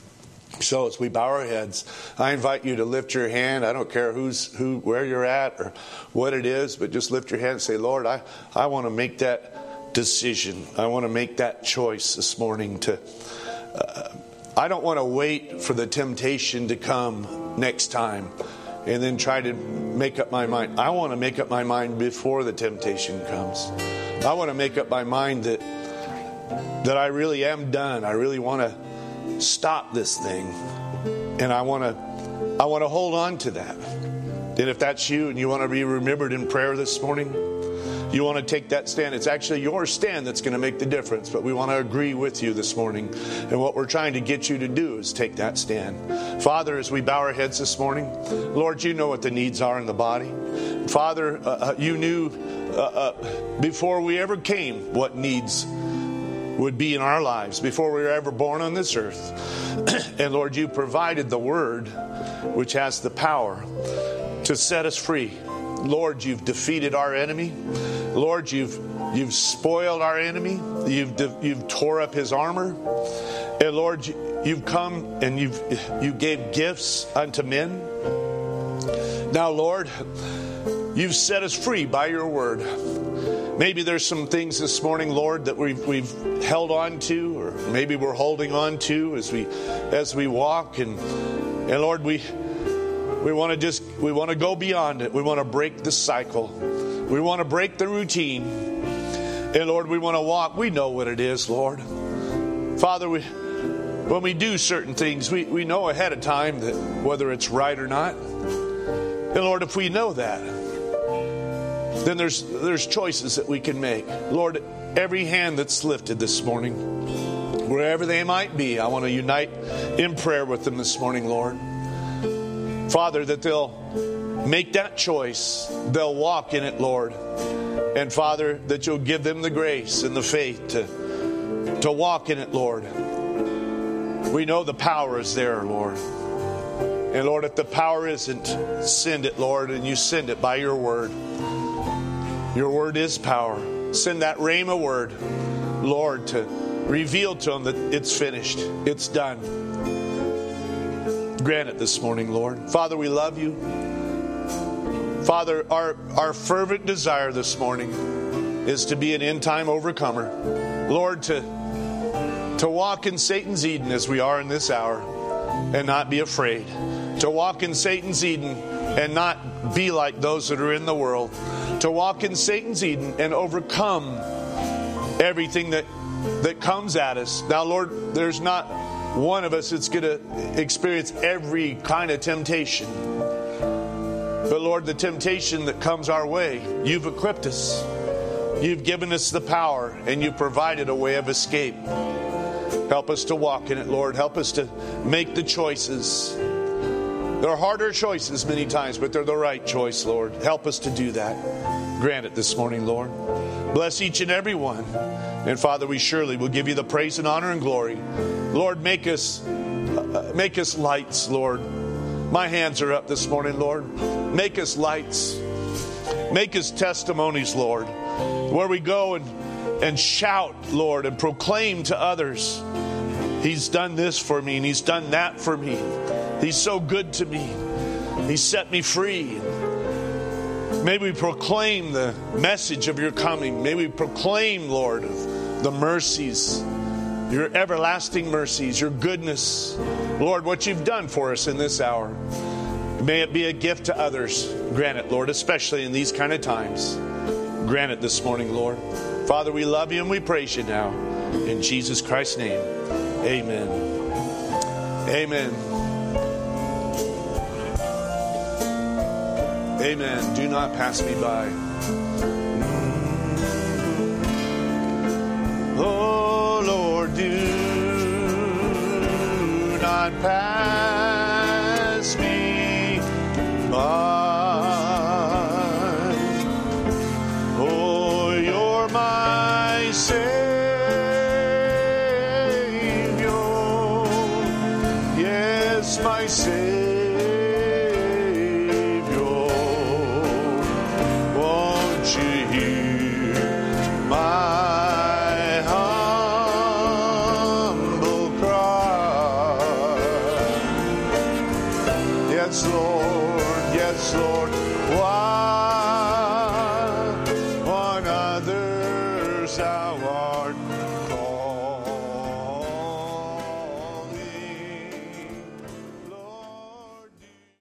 So as we bow our heads, I invite you to lift your hand. I don't care who's who, where you're at or what it is, but just lift your hand and say, Lord, I, I want to make that decision. I want to make that choice this morning to... Uh, I don't want to wait for the temptation to come next time and then try to make up my mind. I want to make up my mind before the temptation comes. I want to make up my mind that that I really am done. I really want to stop this thing, and I want to I want to hold on to that. And if that's you and you want to be remembered in prayer this morning, you want to take that stand. It's actually your stand that's going to make the difference, but we want to agree with you this morning. And what we're trying to get you to do is take that stand. Father, as we bow our heads this morning, Lord, you know what the needs are in the body. Father, uh, you knew uh, uh, before we ever came what needs would be in our lives, before we were ever born on this earth. And Lord, you provided the word which has the power to set us free. Lord, you've defeated our enemy. Lord, you've you've spoiled our enemy. You've you've tore up his armor. And Lord, you've come and you've you gave gifts unto men. Now, Lord, you've set us free by your word. Maybe there's some things this morning, Lord, that we've we've held on to, or maybe we're holding on to as we as we walk, and and Lord, we we want to just we want to go beyond it. We want to break the cycle. We want to break the routine. And Lord, we want to walk. We know what it is, Lord. Father, we when we do certain things, we, we know ahead of time that whether it's right or not. And Lord, if we know that, then there's there's choices that we can make. Lord, every hand that's lifted this morning, wherever they might be, I want to unite in prayer with them this morning, Lord. Father, that they'll make that choice. They'll walk in it, Lord. And Father, that you'll give them the grace and the faith to, to walk in it, Lord. We know the power is there, Lord. And Lord, if the power isn't, send it, Lord, and you send it by your word. Your word is power. Send that rhema word, Lord, to reveal to them that it's finished. It's done. Grant it this morning, Lord. Father, we love you. Father, our, our fervent desire this morning is to be an end-time overcomer. Lord, to, to walk in Satan's Eden as we are in this hour and not be afraid. To walk in Satan's Eden and not be like those that are in the world. To walk in Satan's Eden and overcome everything that, that comes at us. Now, Lord, there's not one of us that's going to experience every kind of temptation. But Lord, the temptation that comes our way, you've equipped us. You've given us the power, and you've provided a way of escape. Help us to walk in it, Lord. Help us to make the choices. They're harder choices many times, but they're the right choice, Lord. Help us to do that. Grant it this morning, Lord. Bless each and every one. And Father, we surely will give you the praise and honor and glory. Lord, make us uh, make us lights, Lord. My hands are up this morning, Lord. Make us lights. Make us testimonies, Lord. Where we go and, and shout, Lord, and proclaim to others, He's done this for me and He's done that for me. He's so good to me. He set me free. May we proclaim the message of your coming. May we proclaim, Lord, of the mercies, your everlasting mercies, your goodness. Lord, what you've done for us in this hour. May it be a gift to others. Grant it, Lord, especially in these kind of times. Grant it this morning, Lord. Father, we love you and we praise you now. In Jesus Christ's name, amen. Amen. Amen. Do not pass me by. Oh, Lord, do not pass me by. Oh, you're my Savior. Yes, my Savior. Lord, yes, Lord. Why?